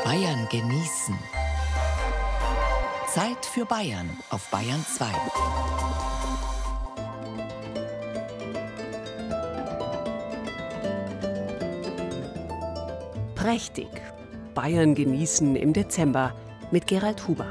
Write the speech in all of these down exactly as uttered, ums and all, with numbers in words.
Bayern genießen. Zeit für Bayern auf Bayern zwei. Prächtig. Bayern genießen im Dezember mit Gerald Huber.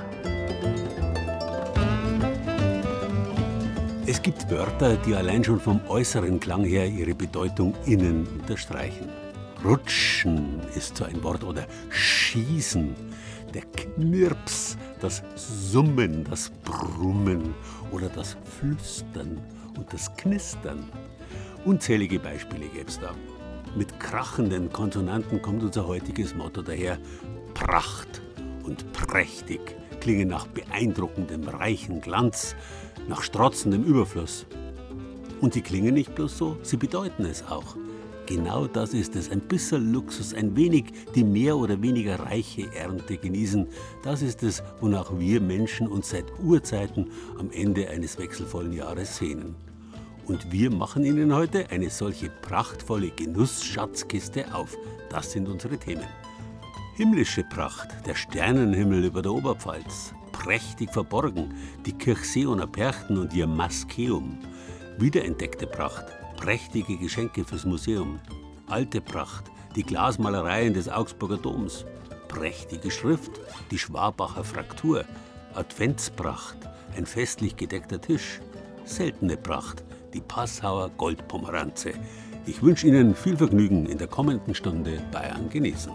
Es gibt Wörter, die allein schon vom äußeren Klang her ihre Bedeutung innen unterstreichen. Rutschen ist so ein Wort oder schießen. Der Knirps, das Summen, das Brummen oder das Flüstern und das Knistern. Unzählige Beispiele gäbe es da. Mit krachenden Konsonanten kommt unser heutiges Motto daher. Pracht und prächtig klingen nach beeindruckendem, reichen Glanz, nach strotzendem Überfluss. Und sie klingen nicht bloß so, sie bedeuten es auch. Genau das ist es, ein bisschen Luxus, ein wenig die mehr oder weniger reiche Ernte genießen. Das ist es, wonach wir Menschen uns seit Urzeiten am Ende eines wechselvollen Jahres sehnen. Und wir machen Ihnen heute eine solche prachtvolle Genussschatzkiste auf. Das sind unsere Themen. Himmlische Pracht, der Sternenhimmel über der Oberpfalz. Prächtig verborgen, die Kirchseoner Perchten und ihr Maskeum. Wiederentdeckte Pracht, prächtige Geschenke fürs Museum. Alte Pracht, die Glasmalereien des Augsburger Doms. Prächtige Schrift, die Schwabacher Fraktur. Adventspracht, ein festlich gedeckter Tisch. Seltene Pracht, die Passauer Goldpomeranze. Ich wünsche Ihnen viel Vergnügen in der kommenden Stunde Bayern genießen.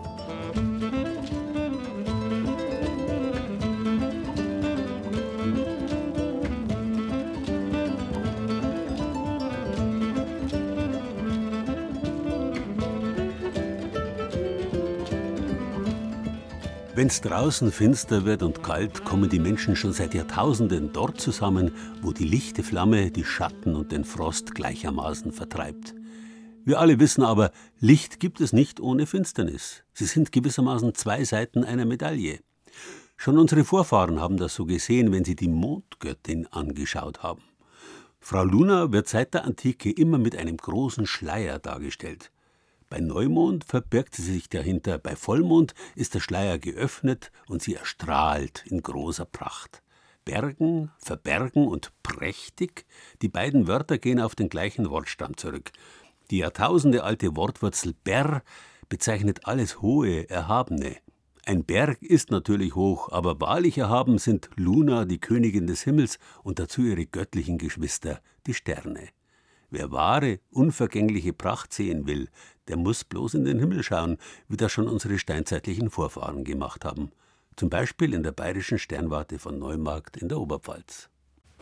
Wenn's draußen finster wird und kalt, kommen die Menschen schon seit Jahrtausenden dort zusammen, wo die lichte Flamme die Schatten und den Frost gleichermaßen vertreibt. Wir alle wissen aber, Licht gibt es nicht ohne Finsternis. Sie sind gewissermaßen zwei Seiten einer Medaille. Schon unsere Vorfahren haben das so gesehen, wenn sie die Mondgöttin angeschaut haben. Frau Luna wird seit der Antike immer mit einem großen Schleier dargestellt. Bei Neumond verbirgt sie sich dahinter, bei Vollmond ist der Schleier geöffnet und sie erstrahlt in großer Pracht. Bergen, verbergen und prächtig, die beiden Wörter gehen auf den gleichen Wortstamm zurück. Die jahrtausendealte Wortwurzel ber bezeichnet alles Hohe, Erhabene. Ein Berg ist natürlich hoch, aber wahrlich erhaben sind Luna, die Königin des Himmels, und dazu ihre göttlichen Geschwister, die Sterne. Wer wahre, unvergängliche Pracht sehen will, der muss bloß in den Himmel schauen, wie das schon unsere steinzeitlichen Vorfahren gemacht haben. Zum Beispiel in der bayerischen Sternwarte von Neumarkt in der Oberpfalz.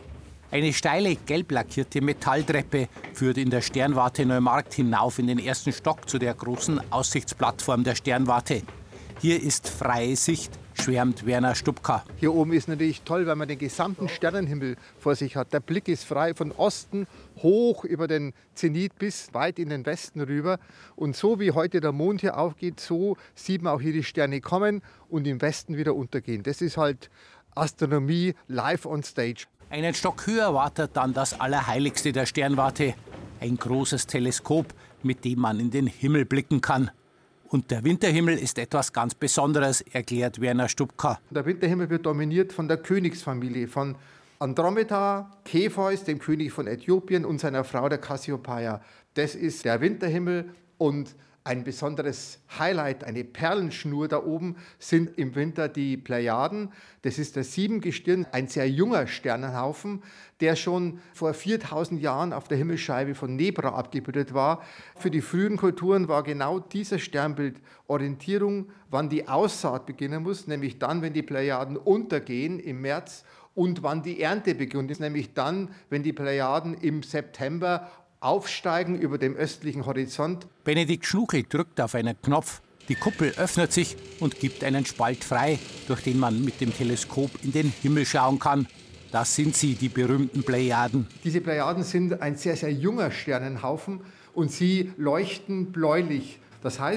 Eine steile, gelb lackierte Metalltreppe führt in der Sternwarte Neumarkt hinauf in den ersten Stock zu der großen Aussichtsplattform der Sternwarte. Hier ist freie Sicht, schwärmt Werner Stupka. Hier oben ist natürlich toll, weil man den gesamten Sternenhimmel vor sich hat. Der Blick ist frei von Osten hoch über den Zenit bis weit in den Westen rüber. Und so wie heute der Mond hier aufgeht, so sieht man auch hier die Sterne kommen und im Westen wieder untergehen. Das ist halt Astronomie live on stage. Einen Stock höher wartet dann das Allerheiligste der Sternwarte. Ein großes Teleskop, mit dem man in den Himmel blicken kann. Und der Winterhimmel ist etwas ganz Besonderes, erklärt Werner Stupka. Der Winterhimmel wird dominiert von der Königsfamilie, von Andromeda, Kepheus, dem König von Äthiopien, und seiner Frau, der Cassiopeia. Das ist der Winterhimmel, und ein besonderes Highlight, eine Perlenschnur da oben, sind im Winter die Plejaden. Das ist das Siebengestirn, ein sehr junger Sternenhaufen, der schon vor viertausend Jahren auf der Himmelsscheibe von Nebra abgebildet war. Für die frühen Kulturen war genau dieser Sternbild Orientierung, wann die Aussaat beginnen muss, nämlich dann, wenn die Plejaden untergehen im März, und wann die Ernte beginnt, nämlich dann, wenn die Plejaden im September aufsteigen über dem östlichen Horizont. Benedikt Schnuckel drückt auf einen Knopf. Die Kuppel öffnet sich und gibt einen Spalt frei, durch den man mit dem Teleskop in den Himmel schauen kann. Das sind sie, die berühmten Plejaden. Diese Plejaden sind ein sehr, sehr junger Sternenhaufen und sie leuchten bläulich. Das heißt,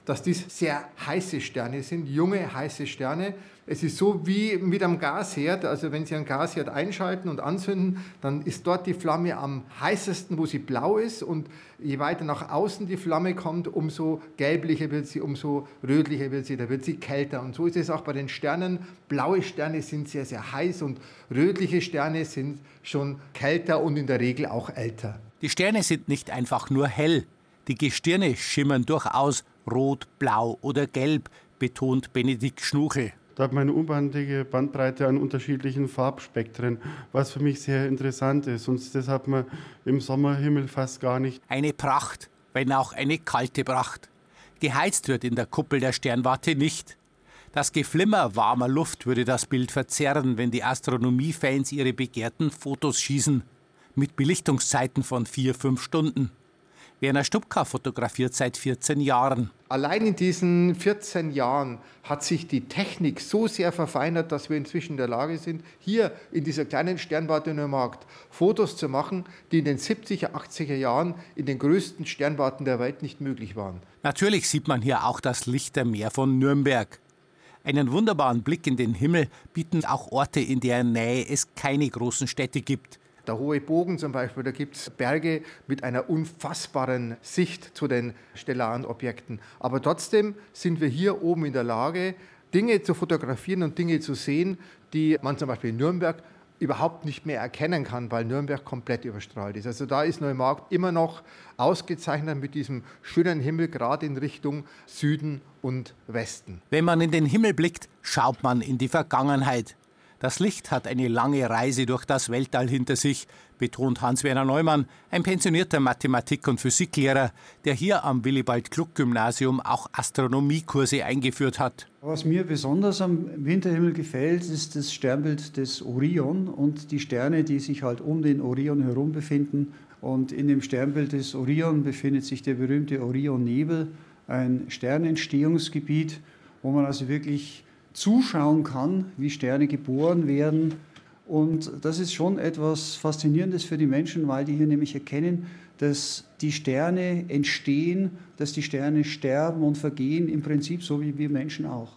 dass dies sehr heiße Sterne sind, junge, heiße Sterne. Es ist so wie mit einem Gasherd, also wenn Sie einen Gasherd einschalten und anzünden, dann ist dort die Flamme am heißesten, wo sie blau ist, und je weiter nach außen die Flamme kommt, umso gelblicher wird sie, umso rötlicher wird sie, da wird sie kälter. Und so ist es auch bei den Sternen. Blaue Sterne sind sehr, sehr heiß und rötliche Sterne sind schon kälter und in der Regel auch älter. Die Sterne sind nicht einfach nur hell. Die Gestirne schimmern durchaus rot, blau oder gelb, betont Benedikt Schnuchel. Da hat man eine unbändige Bandbreite an unterschiedlichen Farbspektren, was für mich sehr interessant ist. Und das hat man im Sommerhimmel fast gar nicht. Eine Pracht, wenn auch eine kalte Pracht. Geheizt wird in der Kuppel der Sternwarte nicht. Das Geflimmer warmer Luft würde das Bild verzerren, wenn die Astronomiefans ihre begehrten Fotos schießen. Mit Belichtungszeiten von vier, fünf Stunden. Werner Stupka fotografiert seit vierzehn Jahren. Allein in diesen vierzehn Jahren hat sich die Technik so sehr verfeinert, dass wir inzwischen in der Lage sind, hier in dieser kleinen Sternwarte Neumarkt Fotos zu machen, die in den siebziger, achtziger Jahren in den größten Sternwarten der Welt nicht möglich waren. Natürlich sieht man hier auch das Lichtermeer von Nürnberg. Einen wunderbaren Blick in den Himmel bieten auch Orte, in deren Nähe es keine großen Städte gibt. Der Hohe Bogen zum Beispiel, da gibt es Berge mit einer unfassbaren Sicht zu den stellaren Objekten. Aber trotzdem sind wir hier oben in der Lage, Dinge zu fotografieren und Dinge zu sehen, die man zum Beispiel in Nürnberg überhaupt nicht mehr erkennen kann, weil Nürnberg komplett überstrahlt ist. Also da ist Neumarkt immer noch ausgezeichnet mit diesem schönen Himmel, gerade in Richtung Süden und Westen. Wenn man in den Himmel blickt, schaut man in die Vergangenheit. Das Licht hat eine lange Reise durch das Weltall hinter sich, betont Hans-Werner Neumann, ein pensionierter Mathematik- und Physiklehrer, der hier am Willibald-Gluck-Gymnasium auch Astronomiekurse eingeführt hat. Was mir besonders am Winterhimmel gefällt, ist das Sternbild des Orion und die Sterne, die sich halt um den Orion herum befinden. Und in dem Sternbild des Orion befindet sich der berühmte Orionnebel, ein Sternentstehungsgebiet, wo man also wirklich zuschauen kann, wie Sterne geboren werden. Und das ist schon etwas Faszinierendes für die Menschen, weil die hier nämlich erkennen, dass die Sterne entstehen, dass die Sterne sterben und vergehen, im Prinzip so wie wir Menschen auch.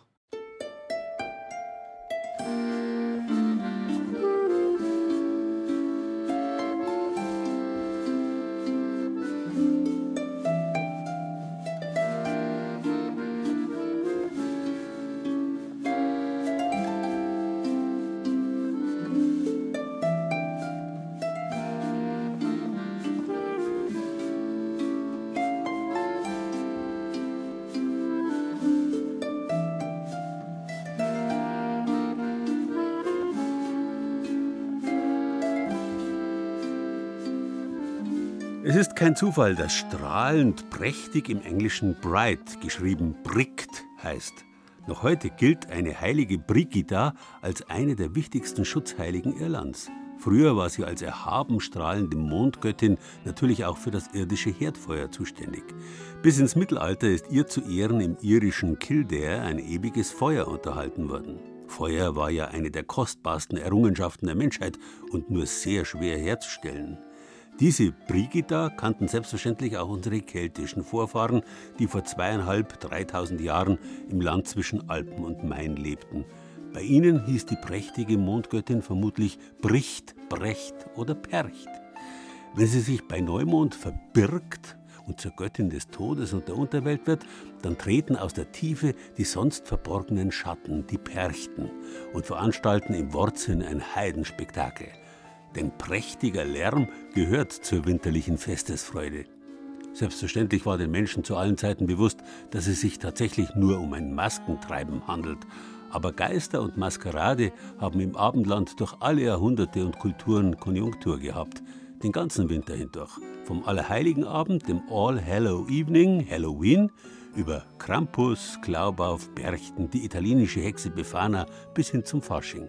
Es ist kein Zufall, dass strahlend prächtig im Englischen bright, geschrieben bricht, heißt. Noch heute gilt eine heilige Brigida als eine der wichtigsten Schutzheiligen Irlands. Früher war sie als erhaben strahlende Mondgöttin natürlich auch für das irdische Herdfeuer zuständig. Bis ins Mittelalter ist ihr zu Ehren im irischen Kildare ein ewiges Feuer unterhalten worden. Feuer war ja eine der kostbarsten Errungenschaften der Menschheit und nur sehr schwer herzustellen. Diese Brigida kannten selbstverständlich auch unsere keltischen Vorfahren, die vor zweieinhalb, dreitausend Jahren im Land zwischen Alpen und Main lebten. Bei ihnen hieß die prächtige Mondgöttin vermutlich Bricht, Brecht oder Percht. Wenn sie sich bei Neumond verbirgt und zur Göttin des Todes und der Unterwelt wird, dann treten aus der Tiefe die sonst verborgenen Schatten, die Perchten, und veranstalten im Wortsinn ein Heidenspektakel. Denn prächtiger Lärm gehört zur winterlichen Festesfreude. Selbstverständlich war den Menschen zu allen Zeiten bewusst, dass es sich tatsächlich nur um ein Maskentreiben handelt. Aber Geister und Maskerade haben im Abendland durch alle Jahrhunderte und Kulturen Konjunktur gehabt. Den ganzen Winter hindurch. Vom Allerheiligenabend, dem All Hallow Evening, Halloween, über Krampus, Glaubauf, Berchten, die italienische Hexe Befana bis hin zum Fasching.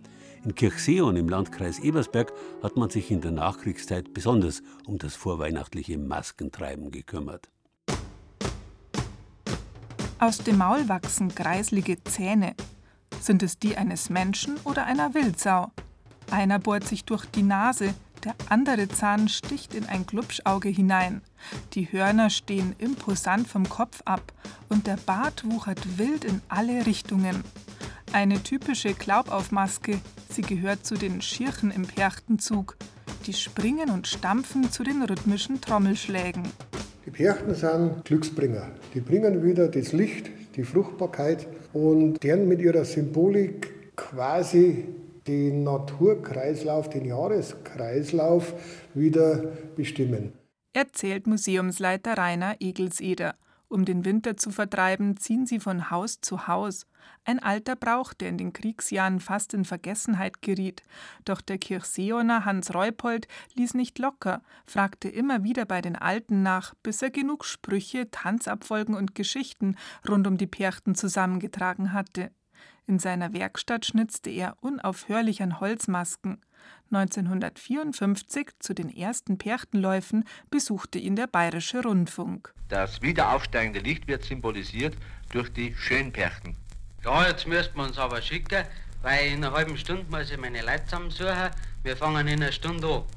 In Kirchseeon im Landkreis Ebersberg hat man sich in der Nachkriegszeit besonders um das vorweihnachtliche Maskentreiben gekümmert. Aus dem Maul wachsen kreislige Zähne. Sind es die eines Menschen oder einer Wildsau? Einer bohrt sich durch die Nase, Der andere Zahn sticht in ein Glubschauge hinein. Die Hörner stehen imposant vom Kopf ab und der Bart wuchert wild in alle Richtungen. Eine typische Glaubaufmaske, sie gehört zu den Schirchen im Perchtenzug. Die springen und stampfen zu den rhythmischen Trommelschlägen. Die Perchten sind Glücksbringer. Die bringen wieder das Licht, die Fruchtbarkeit und deren mit ihrer Symbolik quasi den Naturkreislauf, den Jahreskreislauf wieder bestimmen. Erzählt Museumsleiter Rainer Egelseder. Um den Winter zu vertreiben, ziehen sie von Haus zu Haus. Ein alter Brauch, der in den Kriegsjahren fast in Vergessenheit geriet. Doch der Kirchseoner Hans Reupold ließ nicht locker, fragte immer wieder bei den Alten nach, bis er genug Sprüche, Tanzabfolgen und Geschichten rund um die Perchten zusammengetragen hatte. In seiner Werkstatt schnitzte er unaufhörlich an Holzmasken. neunzehnhundertvierundfünfzig, zu den ersten Perchtenläufen, besuchte ihn der Bayerische Rundfunk. Das wiederaufsteigende Licht wird symbolisiert durch die Schönperchten. Ja, jetzt müssten wir uns aber schicken, weil in einer halben Stunde muss ich meine Leute zusammensuchen. Wir fangen in einer Stunde an.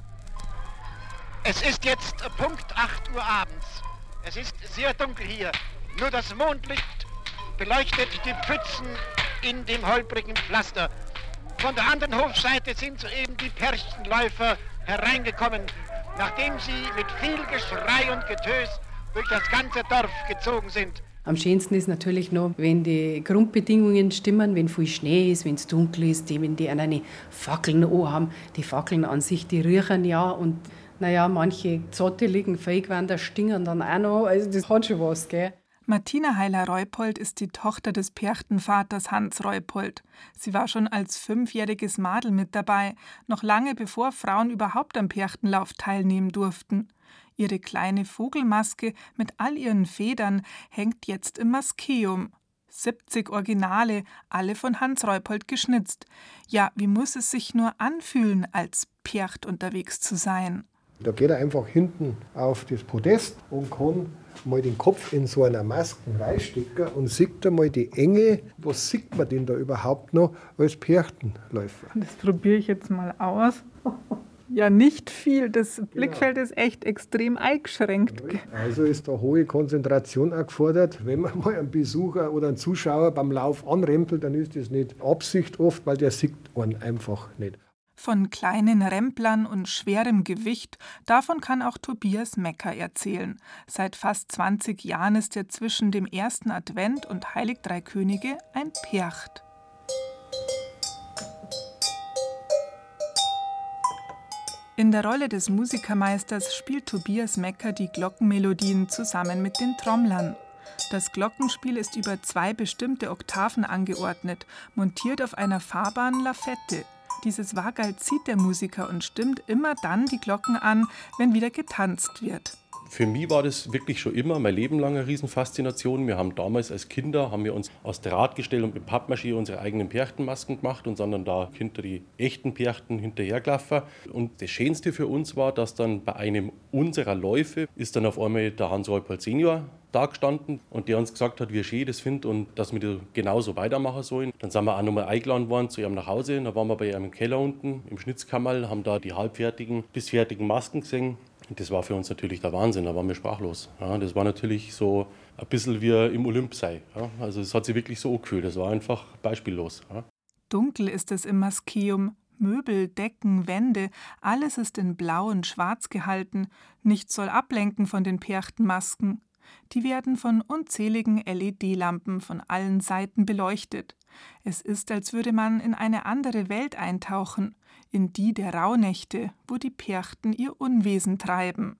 Es ist jetzt Punkt acht Uhr abends. Es ist sehr dunkel hier. Nur das Mondlicht beleuchtet die Pfützen in dem holprigen Pflaster. Von der anderen Hofseite sind soeben die Perchtenläufer hereingekommen, nachdem sie mit viel Geschrei und Getös durch das ganze Dorf gezogen sind. Am schönsten ist natürlich noch, wenn die Grundbedingungen stimmen, wenn viel Schnee ist, wenn es dunkel ist, wenn die eine Fackeln haben. Die Fackeln an sich, die riechen ja und naja, manche zotteligen Feigwänder stingern dann auch noch. Also das hat schon was, gell? Martina Heiler-Reupold ist die Tochter des Perchtenvaters Hans Reupold. Sie war schon als fünfjähriges Madel mit dabei, noch lange bevor Frauen überhaupt am Perchtenlauf teilnehmen durften. Ihre kleine Vogelmaske mit all ihren Federn hängt jetzt im Maskeum. siebzig Originale, alle von Hans Reupold geschnitzt. Ja, wie muss es sich nur anfühlen, als Percht unterwegs zu sein? Da geht er einfach hinten auf das Podest und kann mal den Kopf in so einer Maske reinstecken und sieht einmal die Enge. Was sieht man denn da überhaupt noch als Perchtenläufer? Das probiere ich jetzt mal aus. Ja, nicht viel. Das Blickfeld ist echt extrem eingeschränkt. Also ist da hohe Konzentration auch gefordert. Wenn man mal einen Besucher oder einen Zuschauer beim Lauf anrempelt, dann ist das nicht Absicht oft, weil der sieht einen einfach nicht. Von kleinen Remplern und schwerem Gewicht, davon kann auch Tobias Mecker erzählen. Seit fast zwanzig Jahren ist er zwischen dem ersten Advent und Heilig Drei Könige ein Percht. In der Rolle des Musikermeisters spielt Tobias Mecker die Glockenmelodien zusammen mit den Trommlern. Das Glockenspiel ist über zwei bestimmte Oktaven angeordnet, montiert auf einer fahrbaren Lafette. Dieses Wagall zieht der Musiker und stimmt immer dann die Glocken an, wenn wieder getanzt wird. Für mich war das wirklich schon immer mein Leben lang eine Riesenfaszination. Wir haben damals als Kinder haben wir uns aus Drahtgestell und mit Pappmaché unsere eigenen Perchtenmasken gemacht und sind dann da hinter die echten Perchten hinterhergelaufen. Und das Schönste für uns war, dass dann bei einem unserer Läufe ist dann auf einmal der Hans Reupold Senior da gestanden und der uns gesagt hat, wie schön das findet und dass wir das genauso weitermachen sollen. Dann sind wir auch nochmal eingeladen worden zu ihm nach Hause. Da waren wir bei ihm im Keller unten im Schnitzkammerl, haben da die halbfertigen bis fertigen Masken gesehen. Und das war für uns natürlich der Wahnsinn, da waren wir sprachlos. Ja, das war natürlich so ein bisschen wie im Olymp sei. Ja, also es hat sich wirklich so angefühlt, das war einfach beispiellos. Ja. Dunkel ist es im Maskeum. Möbel, Decken, Wände, alles ist in Blau und Schwarz gehalten. Nichts soll ablenken von den Perchtenmasken. Die werden von unzähligen L E D-Lampen von allen Seiten beleuchtet. Es ist, als würde man in eine andere Welt eintauchen, in die der Rauhnächte, wo die Perchten ihr Unwesen treiben.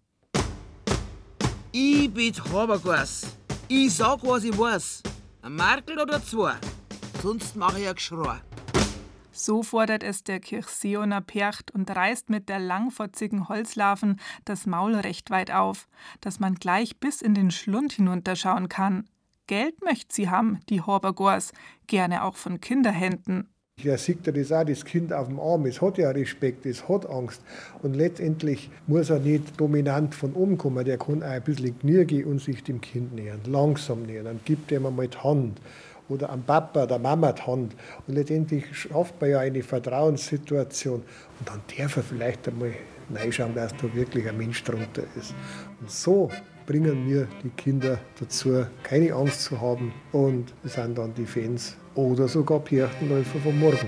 Ich bin Habergas. Ich sag, was ich weiß. Ein Markel oder zwei. Sonst mache ich ein Geschrei. So fordert es der Kirchseoner Percht und reißt mit der langfotzigen Holzlarven das Maul recht weit auf, dass man gleich bis in den Schlund hinunterschauen kann. Geld möchte sie haben, die Habergors, gerne auch von Kinderhänden. Ja, sieht er das auch, das Kind auf dem Arm, es hat ja Respekt, es hat Angst. Und letztendlich muss er nicht dominant von oben kommen, der kann auch ein bisschen knirgen und sich dem Kind nähern, langsam nähern. Dann gibt er ihm mal die Hand oder am Papa, der Mama die Hand. Und letztendlich schafft man ja eine Vertrauenssituation. Und dann darf er vielleicht einmal reinschauen, dass da wirklich ein Mensch drunter ist. Und so bringen wir die Kinder dazu, keine Angst zu haben. Und das sind dann die Fans oder sogar Perchtenläufer von morgen.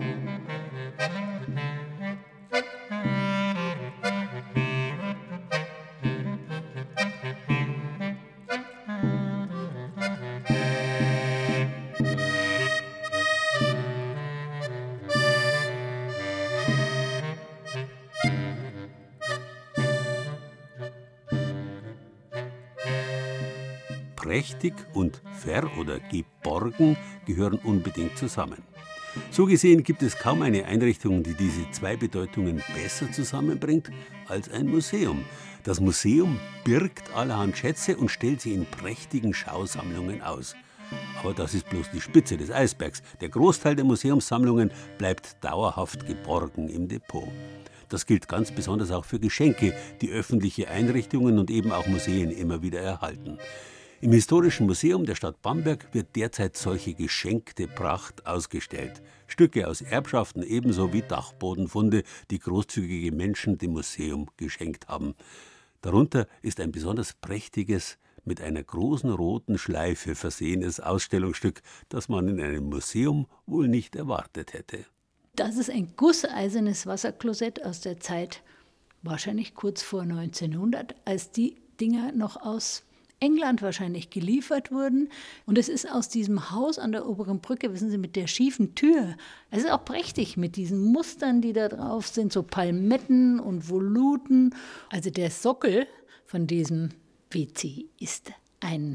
Prächtig und ver- oder geborgen gehören unbedingt zusammen. So gesehen gibt es kaum eine Einrichtung, die diese zwei Bedeutungen besser zusammenbringt als ein Museum. Das Museum birgt allerhand Schätze und stellt sie in prächtigen Schausammlungen aus. Aber das ist bloß die Spitze des Eisbergs. Der Großteil der Museumssammlungen bleibt dauerhaft geborgen im Depot. Das gilt ganz besonders auch für Geschenke, die öffentliche Einrichtungen und eben auch Museen immer wieder erhalten. Im Historischen Museum der Stadt Bamberg wird derzeit solche geschenkte Pracht ausgestellt. Stücke aus Erbschaften ebenso wie Dachbodenfunde, die großzügige Menschen dem Museum geschenkt haben. Darunter ist ein besonders prächtiges, mit einer großen roten Schleife versehenes Ausstellungsstück, das man in einem Museum wohl nicht erwartet hätte. Das ist ein gusseisernes Wasserklosett aus der Zeit, wahrscheinlich kurz vor neunzehnhundert, als die Dinger noch aus England wahrscheinlich geliefert wurden. Und es ist aus diesem Haus an der Oberen Brücke, wissen Sie, mit der schiefen Tür. Es ist auch prächtig mit diesen Mustern, die da drauf sind, so Palmetten und Voluten. Also der Sockel von diesem W C ist ein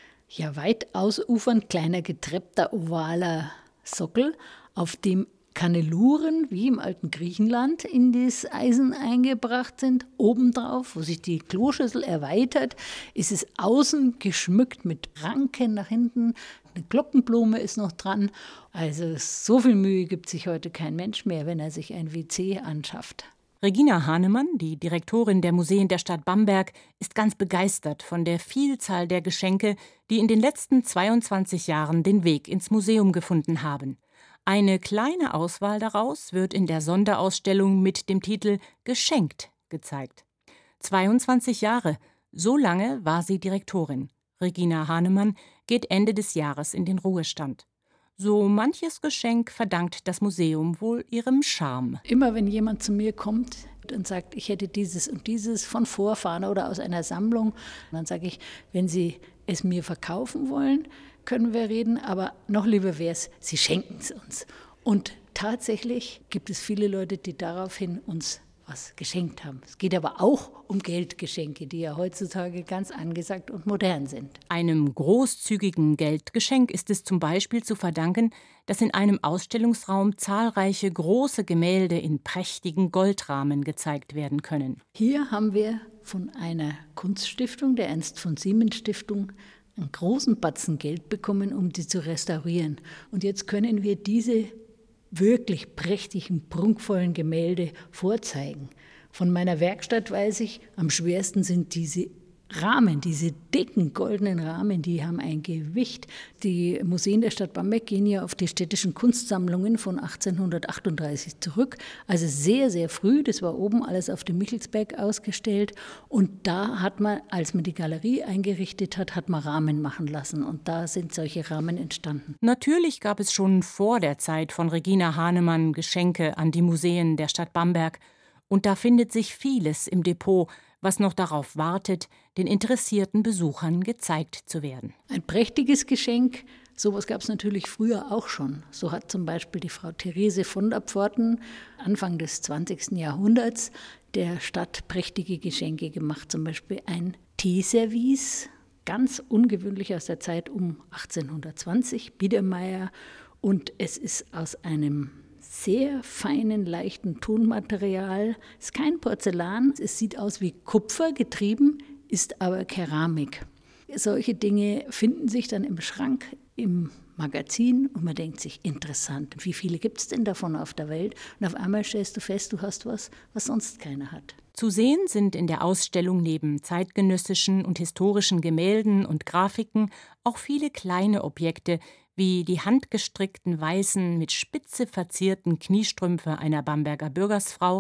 ja weit ausufernd kleiner, getreppter, ovaler Sockel, auf dem Kanneluren, wie im alten Griechenland, in das Eisen eingebracht sind. Obendrauf, wo sich die Kloschüssel erweitert, ist es außen geschmückt mit Ranken nach hinten. Eine Glockenblume ist noch dran. Also so viel Mühe gibt sich heute kein Mensch mehr, wenn er sich ein W C anschafft. Regina Hahnemann, die Direktorin der Museen der Stadt Bamberg, ist ganz begeistert von der Vielzahl der Geschenke, die in den letzten zweiundzwanzig Jahren den Weg ins Museum gefunden haben. Eine kleine Auswahl daraus wird in der Sonderausstellung mit dem Titel »Geschenkt« gezeigt. zweiundzwanzig Jahre, so lange war sie Direktorin. Regina Hahnemann geht Ende des Jahres in den Ruhestand. So manches Geschenk verdankt das Museum wohl ihrem Charme. Immer wenn jemand zu mir kommt und sagt, ich hätte dieses und dieses von Vorfahren oder aus einer Sammlung, dann sage ich, wenn Sie es mir verkaufen wollen, können wir reden, aber noch lieber wäre es, Sie schenken es uns. Und tatsächlich gibt es viele Leute, die daraufhin uns was geschenkt haben. Es geht aber auch um Geldgeschenke, die ja heutzutage ganz angesagt und modern sind. Einem großzügigen Geldgeschenk ist es zum Beispiel zu verdanken, dass in einem Ausstellungsraum zahlreiche große Gemälde in prächtigen Goldrahmen gezeigt werden können. Hier haben wir von einer Kunststiftung, der Ernst von Siemens Stiftung, einen großen Batzen Geld bekommen, um die zu restaurieren. Und jetzt können wir diese wirklich prächtigen, prunkvollen Gemälde vorzeigen. Von meiner Werkstatt weiß ich, am schwersten sind diese Rahmen, diese dicken goldenen Rahmen, die haben ein Gewicht. Die Museen der Stadt Bamberg gehen ja auf die städtischen Kunstsammlungen von achtzehnhundertachtunddreißig zurück. Also sehr, sehr früh, das war oben alles auf dem Michelsberg ausgestellt. Und da hat man, als man die Galerie eingerichtet hat, hat man Rahmen machen lassen. Und da sind solche Rahmen entstanden. Natürlich gab es schon vor der Zeit von Regina Hahnemann Geschenke an die Museen der Stadt Bamberg. Und da findet sich vieles im Depot, was noch darauf wartet, den interessierten Besuchern gezeigt zu werden. Ein prächtiges Geschenk, sowas gab es natürlich früher auch schon. So hat zum Beispiel die Frau Therese von der Pforten Anfang des zwanzigsten Jahrhunderts der Stadt prächtige Geschenke gemacht. Zum Beispiel ein Teeservice, ganz ungewöhnlich aus der Zeit um achtzehnhundertzwanzig, Biedermeier. Und es ist aus einem sehr feinen, leichten Tonmaterial. Es ist kein Porzellan, es sieht aus wie Kupfer getrieben, ist aber Keramik. Solche Dinge finden sich dann im Schrank, im Magazin und man denkt sich, interessant, wie viele gibt es denn davon auf der Welt? Und auf einmal stellst du fest, du hast was, was sonst keiner hat. Zu sehen sind in der Ausstellung neben zeitgenössischen und historischen Gemälden und Grafiken auch viele kleine Objekte, wie die handgestrickten weißen, mit Spitze verzierten Kniestrümpfe einer Bamberger Bürgersfrau,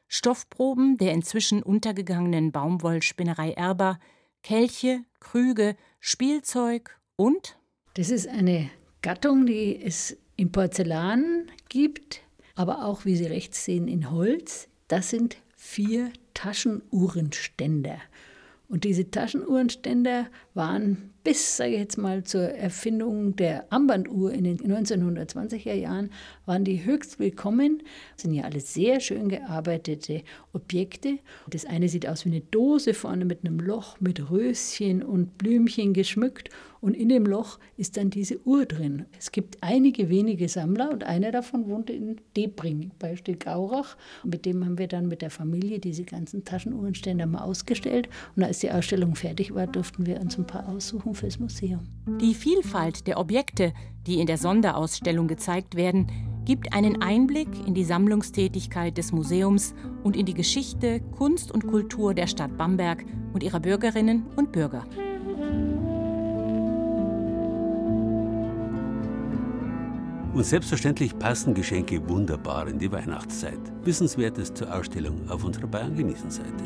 Stoffproben der inzwischen untergegangenen Baumwollspinnerei Erber, Kelche, Krüge, Spielzeug und? Das ist eine Gattung, die es im Porzellan gibt, aber auch, wie Sie rechts sehen, in Holz. Das sind vier Taschenuhrenständer. Und diese Taschenuhrenständer waren bis, sage ich jetzt mal, zur Erfindung der Armbanduhr in den neunzehnhundertzwanziger Jahren, waren die höchst willkommen. Das sind ja alles sehr schön gearbeitete Objekte. Das eine sieht aus wie eine Dose, vorne mit einem Loch mit Röschen und Blümchen geschmückt. Und in dem Loch ist dann diese Uhr drin. Es gibt einige wenige Sammler und einer davon wohnte in Debring bei Stilgaurach. Und mit dem haben wir dann mit der Familie diese ganzen Taschenuhrenständer mal ausgestellt. Und als die Ausstellung fertig war, durften wir uns ein paar aussuchen fürs Museum. Die Vielfalt der Objekte, die in der Sonderausstellung gezeigt werden, gibt einen Einblick in die Sammlungstätigkeit des Museums und in die Geschichte, Kunst und Kultur der Stadt Bamberg und ihrer Bürgerinnen und Bürger. Und selbstverständlich passen Geschenke wunderbar in die Weihnachtszeit. Wissenswertes zur Ausstellung auf unserer Bayern-Genießen-Seite.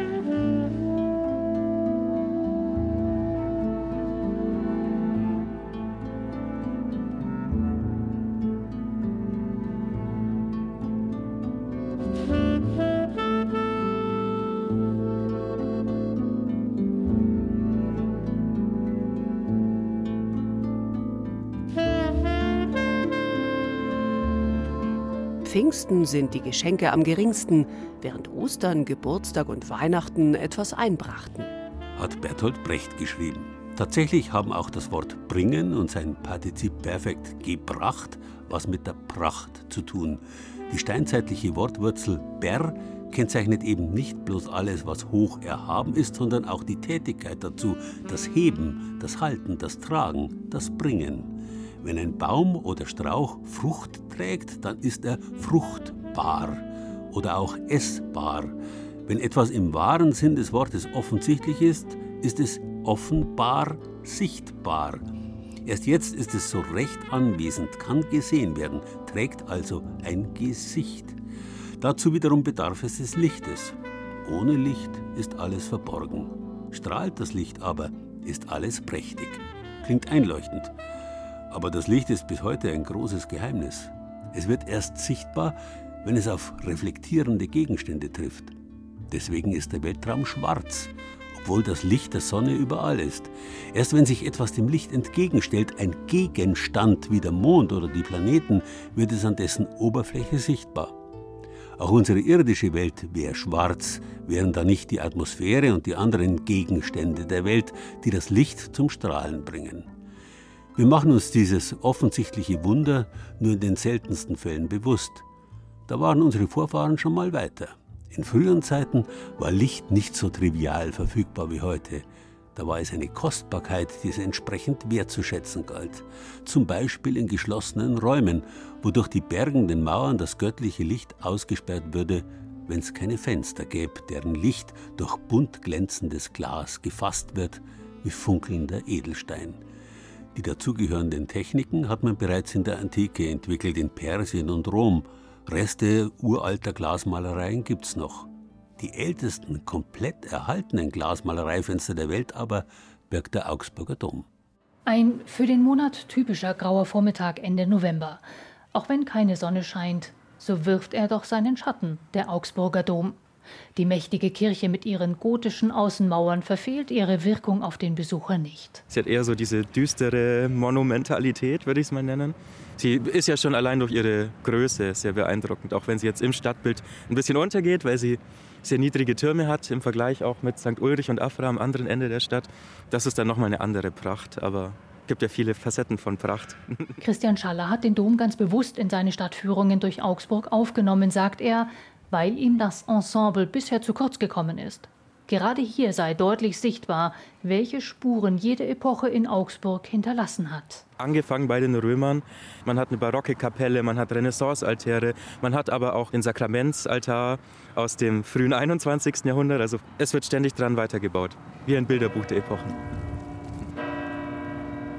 Pfingsten sind die Geschenke am geringsten, während Ostern, Geburtstag und Weihnachten etwas einbrachten. Hat Bertolt Brecht geschrieben. Tatsächlich haben auch das Wort bringen und sein Partizip Perfekt gebracht was mit der Pracht zu tun. Die steinzeitliche Wortwurzel ber kennzeichnet eben nicht bloß alles, was hoch erhaben ist, sondern auch die Tätigkeit dazu, das Heben, das Halten, das Tragen, das Bringen. Wenn ein Baum oder Strauch Frucht trägt, dann ist er fruchtbar oder auch essbar. Wenn etwas im wahren Sinn des Wortes offensichtlich ist, ist es offenbar sichtbar. Erst jetzt ist es so recht anwesend, kann gesehen werden, trägt also ein Gesicht. Dazu wiederum bedarf es des Lichtes. Ohne Licht ist alles verborgen. Strahlt das Licht aber, ist alles prächtig. Klingt einleuchtend. Aber das Licht ist bis heute ein großes Geheimnis. Es wird erst sichtbar, wenn es auf reflektierende Gegenstände trifft. Deswegen ist der Weltraum schwarz, obwohl das Licht der Sonne überall ist. Erst wenn sich etwas dem Licht entgegenstellt, ein Gegenstand wie der Mond oder die Planeten, wird es an dessen Oberfläche sichtbar. Auch unsere irdische Welt wäre schwarz, wären da nicht die Atmosphäre und die anderen Gegenstände der Welt, die das Licht zum Strahlen bringen. Wir machen uns dieses offensichtliche Wunder nur in den seltensten Fällen bewusst. Da waren unsere Vorfahren schon mal weiter. In früheren Zeiten war Licht nicht so trivial verfügbar wie heute. Da war es eine Kostbarkeit, die es entsprechend wertzuschätzen galt. Zum Beispiel in geschlossenen Räumen, wo durch die bergenden Mauern das göttliche Licht ausgesperrt würde, wenn es keine Fenster gäbe, deren Licht durch bunt glänzendes Glas gefasst wird, wie funkelnder Edelstein. Die dazugehörenden Techniken hat man bereits in der Antike entwickelt, in Persien und Rom. Reste uralter Glasmalereien gibt's noch. Die ältesten, komplett erhaltenen Glasmalereifenster der Welt aber birgt der Augsburger Dom. Ein für den Monat typischer grauer Vormittag Ende November. Auch wenn keine Sonne scheint, so wirft er doch seinen Schatten, der Augsburger Dom. Die mächtige Kirche mit ihren gotischen Außenmauern verfehlt ihre Wirkung auf den Besucher nicht. Sie hat eher so diese düstere Monumentalität, würde ich es mal nennen. Sie ist ja schon allein durch ihre Größe sehr beeindruckend, auch wenn sie jetzt im Stadtbild ein bisschen untergeht, weil sie sehr niedrige Türme hat, im Vergleich auch mit Sankt Ulrich und Afra am anderen Ende der Stadt. Das ist dann nochmal eine andere Pracht, aber es gibt ja viele Facetten von Pracht. Christian Schaller hat den Dom ganz bewusst in seine Stadtführungen durch Augsburg aufgenommen, sagt er, weil ihm das Ensemble bisher zu kurz gekommen ist. Gerade hier sei deutlich sichtbar, welche Spuren jede Epoche in Augsburg hinterlassen hat. Angefangen bei den Römern, man hat eine barocke Kapelle, man hat Renaissance-Altäre, man hat aber auch den Sakramentsaltar aus dem frühen einundzwanzigsten Jahrhundert. Also es wird ständig dran weitergebaut, wie ein Bilderbuch der Epochen.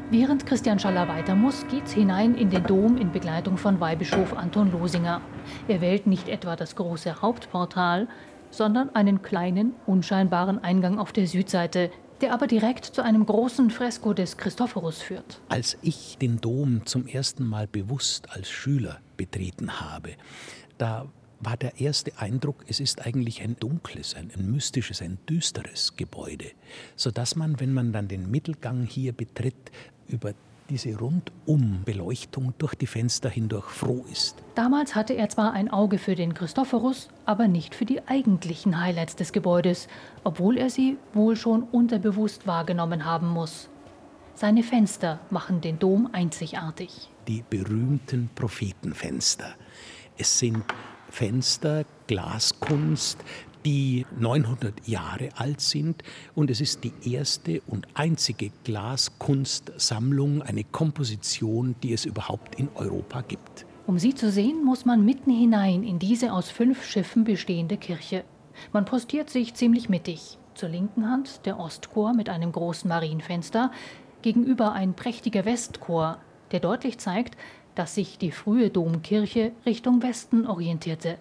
Während Christian Schaller weiter muss, geht's hinein in den Dom in Begleitung von Weihbischof Anton Losinger. Er wählt nicht etwa das große Hauptportal, sondern einen kleinen, unscheinbaren Eingang auf der Südseite, der aber direkt zu einem großen Fresko des Christophorus führt. Als ich den Dom zum ersten Mal bewusst als Schüler betreten habe, da war der erste Eindruck, es ist eigentlich ein dunkles, ein, ein mystisches, ein düsteres Gebäude, sodass man, wenn man dann den Mittelgang hier betritt, über diese Rundum-Beleuchtung durch die Fenster hindurch froh ist. Damals hatte er zwar ein Auge für den Christophorus, aber nicht für die eigentlichen Highlights des Gebäudes, obwohl er sie wohl schon unterbewusst wahrgenommen haben muss. Seine Fenster machen den Dom einzigartig. Die berühmten Prophetenfenster. Es sind Fenster, Glaskunst, die neunhundert Jahre alt sind, und es ist die erste und einzige Glaskunstsammlung, eine Komposition, die es überhaupt in Europa gibt. Um sie zu sehen, muss man mitten hinein in diese aus fünf Schiffen bestehende Kirche. Man postiert sich ziemlich mittig. Zur linken Hand der Ostchor mit einem großen Marienfenster, gegenüber ein prächtiger Westchor, der deutlich zeigt, dass sich die frühe Domkirche Richtung Westen orientierte.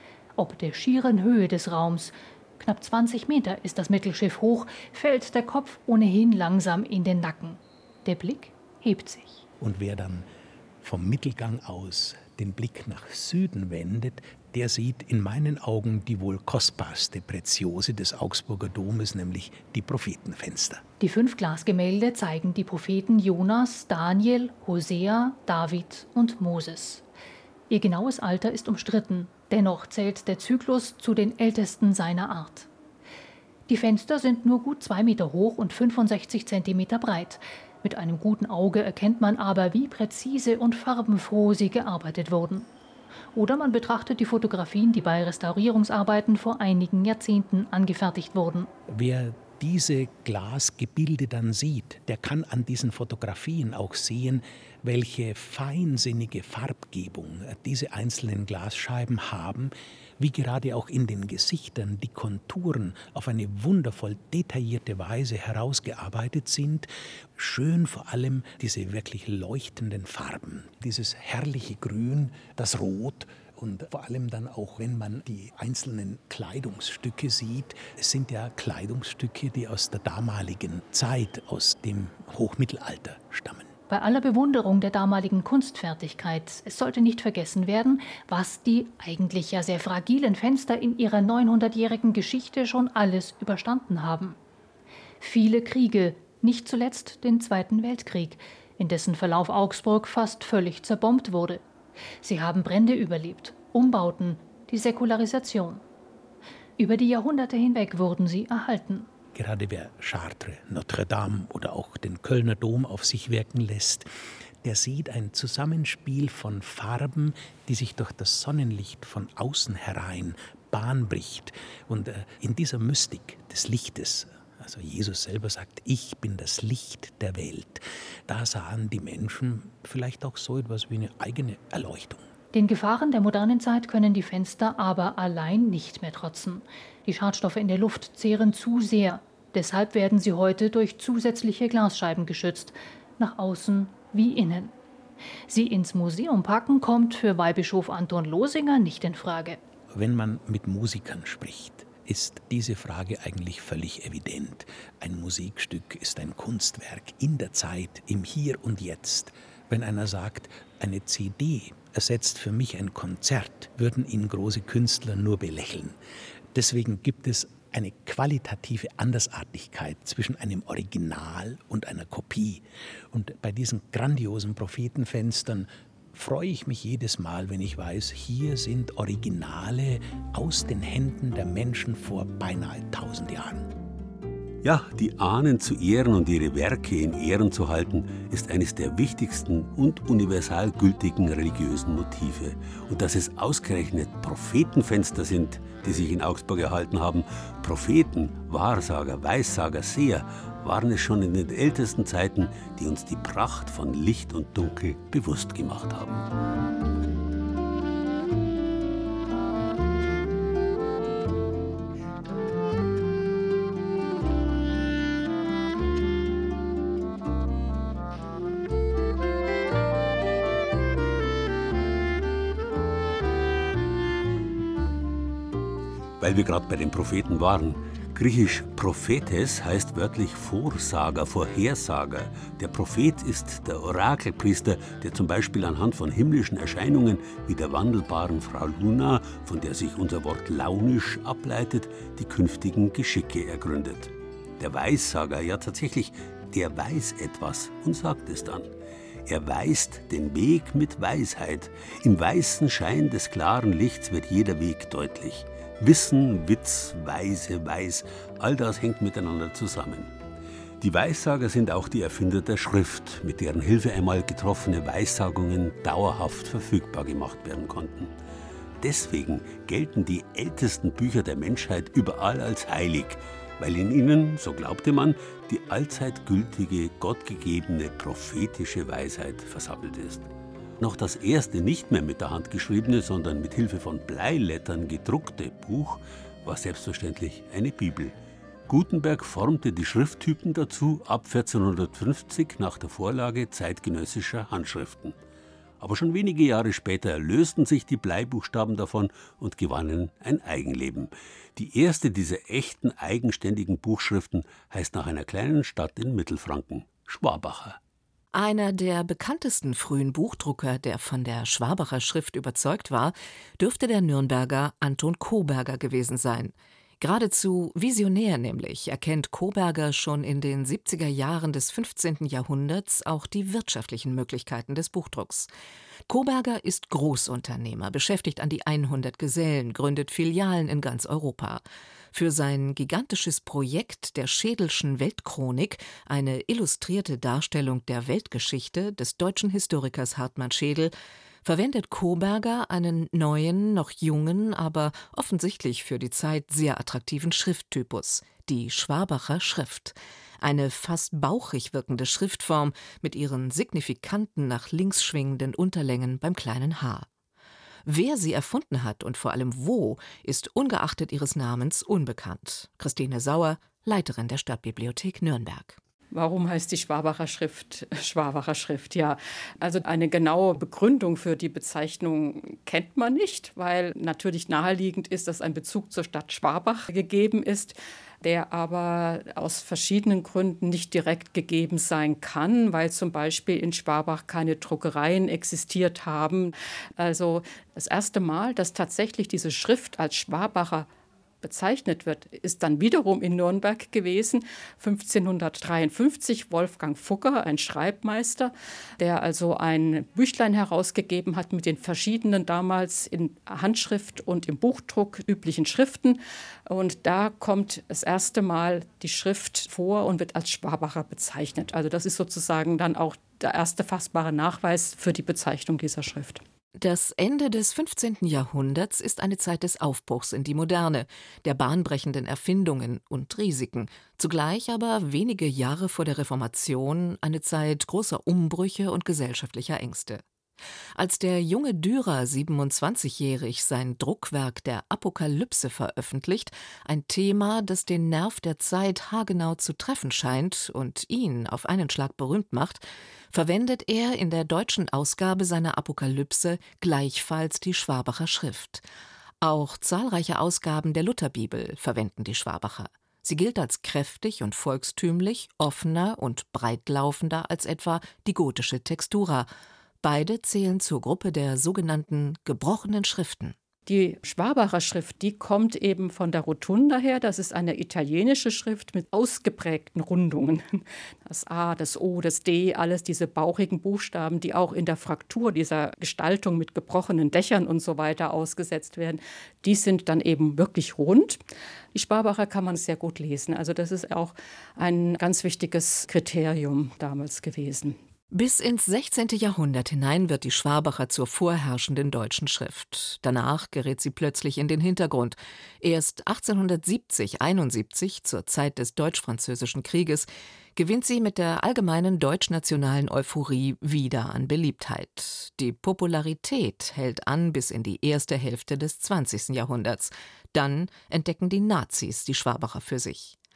Ob der schieren Höhe des Raums, knapp zwanzig Meter ist das Mittelschiff hoch, fällt der Kopf ohnehin langsam in den Nacken. Der Blick hebt sich. Und wer dann vom Mittelgang aus den Blick nach Süden wendet, der sieht in meinen Augen die wohl kostbarste Preziose des Augsburger Domes, nämlich die Prophetenfenster. Die fünf Glasgemälde zeigen die Propheten Jonas, Daniel, Hosea, David und Moses. Ihr genaues Alter ist umstritten, dennoch zählt der Zyklus zu den ältesten seiner Art. Die Fenster sind nur gut zwei Meter hoch und fünfundsechzig Zentimeter breit. Mit einem guten Auge erkennt man aber, wie präzise und farbenfroh sie gearbeitet wurden. Oder man betrachtet die Fotografien, die bei Restaurierungsarbeiten vor einigen Jahrzehnten angefertigt wurden. Wer diese Glasgebilde dann sieht, der kann an diesen Fotografien auch sehen, welche feinsinnige Farbgebung diese einzelnen Glasscheiben haben, wie gerade auch in den Gesichtern die Konturen auf eine wundervoll detaillierte Weise herausgearbeitet sind. Schön vor allem diese wirklich leuchtenden Farben, dieses herrliche Grün, das Rot. Und vor allem dann auch, wenn man die einzelnen Kleidungsstücke sieht, es sind ja Kleidungsstücke, die aus der damaligen Zeit, aus dem Hochmittelalter stammen. Bei aller Bewunderung der damaligen Kunstfertigkeit, es sollte nicht vergessen werden, was die eigentlich ja sehr fragilen Fenster in ihrer neunhundertjährigen Geschichte schon alles überstanden haben. Viele Kriege, nicht zuletzt den Zweiten Weltkrieg, in dessen Verlauf Augsburg fast völlig zerbombt wurde. Sie haben Brände überlebt, Umbauten, die Säkularisation. Über die Jahrhunderte hinweg wurden sie erhalten. Gerade wer Chartres, Notre Dame oder auch den Kölner Dom auf sich wirken lässt, der sieht ein Zusammenspiel von Farben, die sich durch das Sonnenlicht von außen herein Bahn bricht. Und in dieser Mystik des Lichtes, also Jesus selber sagt, ich bin das Licht der Welt, da sahen die Menschen vielleicht auch so etwas wie eine eigene Erleuchtung. Den Gefahren der modernen Zeit können die Fenster aber allein nicht mehr trotzen. Die Schadstoffe in der Luft zehren zu sehr. Deshalb werden sie heute durch zusätzliche Glasscheiben geschützt, nach außen wie innen. Sie ins Museum packen, kommt für Weihbischof Anton Losinger nicht in Frage. Wenn man mit Musikern spricht, ist diese Frage eigentlich völlig evident. Ein Musikstück ist ein Kunstwerk in der Zeit, im Hier und Jetzt. Wenn einer sagt, eine C D ersetzt für mich ein Konzert, würden ihn große Künstler nur belächeln. Deswegen gibt es eine qualitative Andersartigkeit zwischen einem Original und einer Kopie. Und bei diesen grandiosen Prophetenfenstern freue ich mich jedes Mal, wenn ich weiß, hier sind Originale aus den Händen der Menschen vor beinahe tausend Jahren. Ja, die Ahnen zu ehren und ihre Werke in Ehren zu halten, ist eines der wichtigsten und universal gültigen religiösen Motive. Und dass es ausgerechnet Prophetenfenster sind, die sich in Augsburg erhalten haben, Propheten, Wahrsager, Weissager, Seher, waren es schon in den ältesten Zeiten, die uns die Pracht von Licht und Dunkel bewusst gemacht haben. Weil wir gerade bei den Propheten waren. Griechisch Prophetes heißt wörtlich Vorsager, Vorhersager. Der Prophet ist der Orakelpriester, der zum Beispiel anhand von himmlischen Erscheinungen wie der wandelbaren Frau Luna, von der sich unser Wort launisch ableitet, die künftigen Geschicke ergründet. Der Weissager, ja tatsächlich, der weiß etwas und sagt es dann. Er weist den Weg mit Weisheit. Im weißen Schein des klaren Lichts wird jeder Weg deutlich. Wissen, Witz, Weise, Weiß, all das hängt miteinander zusammen. Die Weissager sind auch die Erfinder der Schrift, mit deren Hilfe einmal getroffene Weissagungen dauerhaft verfügbar gemacht werden konnten. Deswegen gelten die ältesten Bücher der Menschheit überall als heilig, weil in ihnen, so glaubte man, die allzeit gültige, gottgegebene, prophetische Weisheit versammelt ist. Noch das erste nicht mehr mit der Hand geschriebene, sondern mit Hilfe von Bleilettern gedruckte Buch war selbstverständlich eine Bibel. Gutenberg formte die Schrifttypen dazu ab vierzehnhundertfünfzig nach der Vorlage zeitgenössischer Handschriften. Aber schon wenige Jahre später lösten sich die Bleibuchstaben davon und gewannen ein Eigenleben. Die erste dieser echten, eigenständigen Buchschriften heißt nach einer kleinen Stadt in Mittelfranken, Schwabacher. Einer der bekanntesten frühen Buchdrucker, der von der Schwabacher Schrift überzeugt war, dürfte der Nürnberger Anton Koberger gewesen sein. Geradezu visionär nämlich erkennt Koberger schon in den siebziger Jahren des fünfzehnten Jahrhunderts auch die wirtschaftlichen Möglichkeiten des Buchdrucks. Koberger ist Großunternehmer, beschäftigt an die hundert Gesellen, gründet Filialen in ganz Europa. Für sein gigantisches Projekt der Schädelschen Weltchronik, eine illustrierte Darstellung der Weltgeschichte des deutschen Historikers Hartmann Schädel, verwendet Koberger einen neuen, noch jungen, aber offensichtlich für die Zeit sehr attraktiven Schrifttypus, die Schwabacher Schrift. Eine fast bauchig wirkende Schriftform mit ihren signifikanten, nach links schwingenden Unterlängen beim kleinen H. Wer sie erfunden hat und vor allem wo, ist ungeachtet ihres Namens unbekannt. Christine Sauer, Leiterin der Stadtbibliothek Nürnberg. Warum heißt die Schwabacher Schrift Schwabacher Schrift? Ja, also eine genaue Begründung für die Bezeichnung kennt man nicht, weil natürlich naheliegend ist, dass ein Bezug zur Stadt Schwabach gegeben ist, der aber aus verschiedenen Gründen nicht direkt gegeben sein kann, weil zum Beispiel in Schwabach keine Druckereien existiert haben. Also das erste Mal, dass tatsächlich diese Schrift als Schwabacher bezeichnet wird, ist dann wiederum in Nürnberg gewesen, fünfzehnhundertdreiundfünfzig, Wolfgang Fugger, ein Schreibmeister, der also ein Büchlein herausgegeben hat mit den verschiedenen damals in Handschrift und im Buchdruck üblichen Schriften. Und da kommt das erste Mal die Schrift vor und wird als Schwabacher bezeichnet. Also das ist sozusagen dann auch der erste fassbare Nachweis für die Bezeichnung dieser Schrift. Das Ende des fünfzehnten Jahrhunderts ist eine Zeit des Aufbruchs in die Moderne, der bahnbrechenden Erfindungen und Risiken, zugleich aber wenige Jahre vor der Reformation eine Zeit großer Umbrüche und gesellschaftlicher Ängste. Als der junge Dürer siebenundzwanzigjährig sein Druckwerk der Apokalypse veröffentlicht, ein Thema, das den Nerv der Zeit haargenau zu treffen scheint und ihn auf einen Schlag berühmt macht, verwendet er in der deutschen Ausgabe seiner Apokalypse gleichfalls die Schwabacher Schrift. Auch zahlreiche Ausgaben der Lutherbibel verwenden die Schwabacher. Sie gilt als kräftig und volkstümlich, offener und breitlaufender als etwa die gotische Textura. Beide zählen zur Gruppe der sogenannten gebrochenen Schriften. Die Schwabacher Schrift, die kommt eben von der Rotunda her. Das ist eine italienische Schrift mit ausgeprägten Rundungen. Das A, das O, das D, alles diese bauchigen Buchstaben, die auch in der Fraktur dieser Gestaltung mit gebrochenen Dächern und so weiter ausgesetzt werden, die sind dann eben wirklich rund. Die Schwabacher kann man sehr gut lesen. Also das ist auch ein ganz wichtiges Kriterium damals gewesen. Bis ins sechzehnte Jahrhundert hinein wird die Schwabacher zur vorherrschenden deutschen Schrift. Danach gerät sie plötzlich in den Hintergrund. Erst achtzehnhundertsiebzig einundsiebzig, zur Zeit des Deutsch-Französischen Krieges, gewinnt sie mit der allgemeinen deutschnationalen Euphorie wieder an Beliebtheit. Die Popularität hält an bis in die erste Hälfte des zwanzigsten Jahrhunderts. Dann entdecken die Nazis die Schwabacher für sich.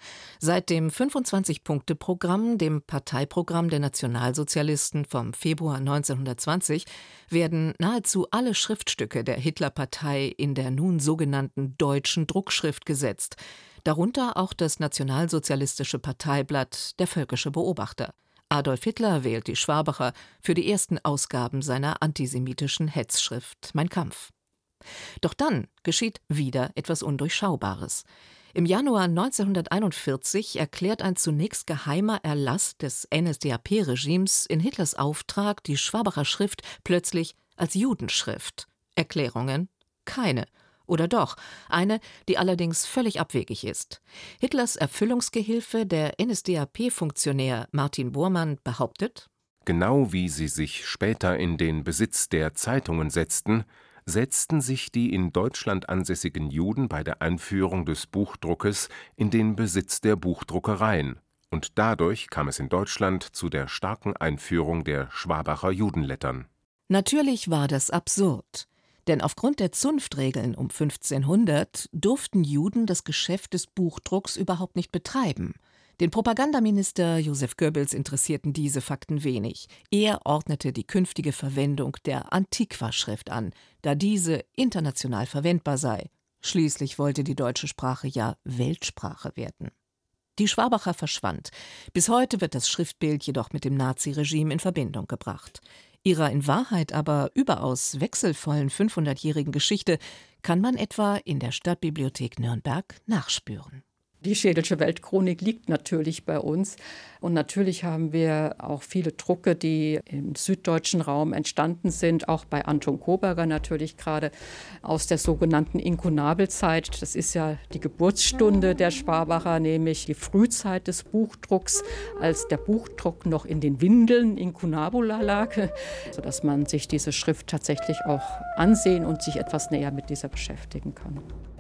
Seit dem fünfundzwanzig-Punkte-Programm, dem Parteiprogramm der Nationalsozialisten vom Februar neunzehnhundertzwanzig, werden nahezu alle Schriftstücke der Hitlerpartei in der nun sogenannten deutschen Druckschrift gesetzt, darunter auch das nationalsozialistische Parteiblatt Der Völkische Beobachter. Adolf Hitler wählt die Schwabacher für die ersten Ausgaben seiner antisemitischen Hetzschrift Mein Kampf. Doch dann geschieht wieder etwas Undurchschaubares. Im Januar neunzehnhunderteinundvierzig erklärt ein zunächst geheimer Erlass des N S D A P-Regimes in Hitlers Auftrag die Schwabacher Schrift plötzlich als Judenschrift. Erklärungen? Keine. Oder doch, eine, die allerdings völlig abwegig ist. Hitlers Erfüllungsgehilfe, der N S D A P-Funktionär Martin Bormann, behauptet: Genau wie sie sich später in den Besitz der Zeitungen setzten, setzten sich die in Deutschland ansässigen Juden bei der Einführung des Buchdruckes in den Besitz der Buchdruckereien, und dadurch kam es in Deutschland zu der starken Einführung der Schwabacher Judenlettern. Natürlich war das absurd, denn aufgrund der Zunftregeln um fünfzehnhundert durften Juden das Geschäft des Buchdrucks überhaupt nicht betreiben. Den Propagandaminister Josef Goebbels interessierten diese Fakten wenig. Er ordnete die künftige Verwendung der Antiqua-Schrift an, da diese international verwendbar sei. Schließlich wollte die deutsche Sprache ja Weltsprache werden. Die Schwabacher verschwand. Bis heute wird das Schriftbild jedoch mit dem Naziregime in Verbindung gebracht. Ihrer in Wahrheit aber überaus wechselvollen fünfhundertjährigen Geschichte kann man etwa in der Stadtbibliothek Nürnberg nachspüren. Die Schädelsche Weltchronik liegt natürlich bei uns. Und natürlich haben wir auch viele Drucke, die im süddeutschen Raum entstanden sind, auch bei Anton Koberger natürlich gerade aus der sogenannten Inkunabelzeit. Das ist ja die Geburtsstunde der Schwabacher, nämlich die Frühzeit des Buchdrucks, als der Buchdruck noch in den Windeln Incunabula lag, sodass man sich diese Schrift tatsächlich auch ansehen und sich etwas näher mit dieser beschäftigen kann.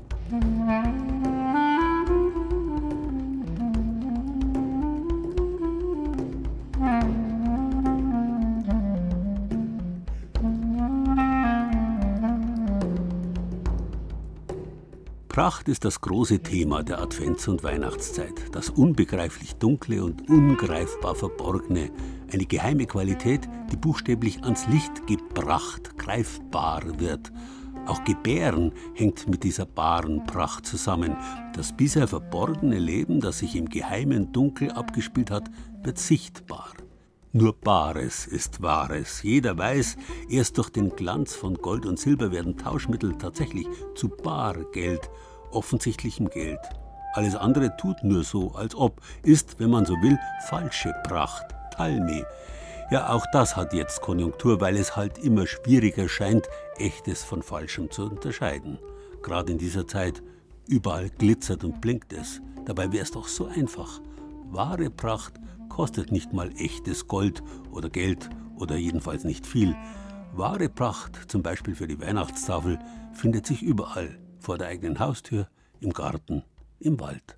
Pracht ist das große Thema der Advents- und Weihnachtszeit. Das unbegreiflich Dunkle und ungreifbar Verborgene. Eine geheime Qualität, die buchstäblich ans Licht gebracht, greifbar wird. Auch Gebären hängt mit dieser baren Pracht zusammen. Das bisher verborgene Leben, das sich im geheimen Dunkel abgespielt hat, wird sichtbar. Nur Bares ist Wahres. Jeder weiß, erst durch den Glanz von Gold und Silber werden Tauschmittel tatsächlich zu Bargeld, offensichtlichem Geld. Alles andere tut nur so, als ob, ist, wenn man so will, falsche Pracht, Talmi. Ja, auch das hat jetzt Konjunktur, weil es halt immer schwieriger scheint, Echtes von Falschem zu unterscheiden. Gerade in dieser Zeit, überall glitzert und blinkt es. Dabei wäre es doch so einfach. Wahre Pracht kostet nicht mal echtes Gold oder Geld oder jedenfalls nicht viel. Wahre Pracht, zum Beispiel für die Weihnachtstafel, findet sich überall. Vor der eigenen Haustür, im Garten, im Wald.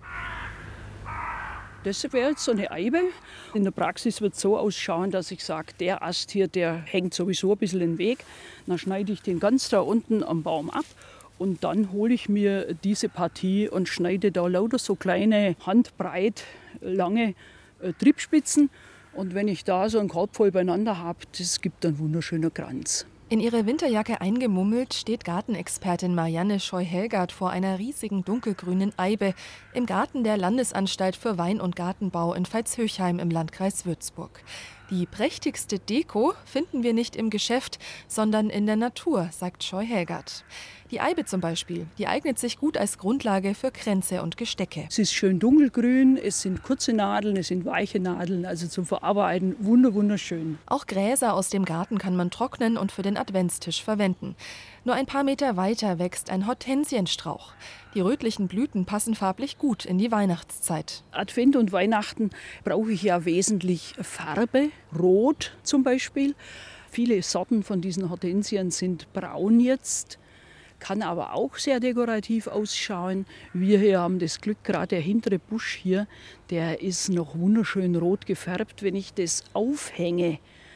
Das wäre jetzt so eine Eibe. In der Praxis wird es so ausschauen, dass ich sage, der Ast hier, der hängt sowieso ein bisschen im Weg. Dann schneide ich den ganz da unten am Baum ab. Und dann hole ich mir diese Partie und schneide da lauter so kleine, handbreit, lange äh, Triebspitzen. Und wenn ich da so einen Korb voll beieinander habe, das gibt einen wunderschönen Kranz. In ihre Winterjacke eingemummelt steht Gartenexpertin Marianne Scheu-Helgert vor einer riesigen dunkelgrünen Eibe im Garten der Landesanstalt für Wein- und Gartenbau in Veitshöchheim im Landkreis Würzburg. Die prächtigste Deko finden wir nicht im Geschäft, sondern in der Natur, sagt Scheu-Helgert. Die Eibe zum Beispiel, die eignet sich gut als Grundlage für Kränze und Gestecke. Es ist schön dunkelgrün, es sind kurze Nadeln, es sind weiche Nadeln, also zum Verarbeiten wunder, wunderschön. Auch Gräser aus dem Garten kann man trocknen und für den Adventstisch verwenden. Nur ein paar Meter weiter wächst ein Hortensienstrauch. Die rötlichen Blüten passen farblich gut in die Weihnachtszeit. Advent und Weihnachten brauche ich ja wesentlich Farbe, rot zum Beispiel. Viele Sorten von diesen Hortensien sind braun jetzt. Kann aber auch sehr dekorativ ausschauen. Wir hier haben das Glück, gerade der hintere Busch hier, der ist noch wunderschön rot gefärbt. Wenn ich das aufhänge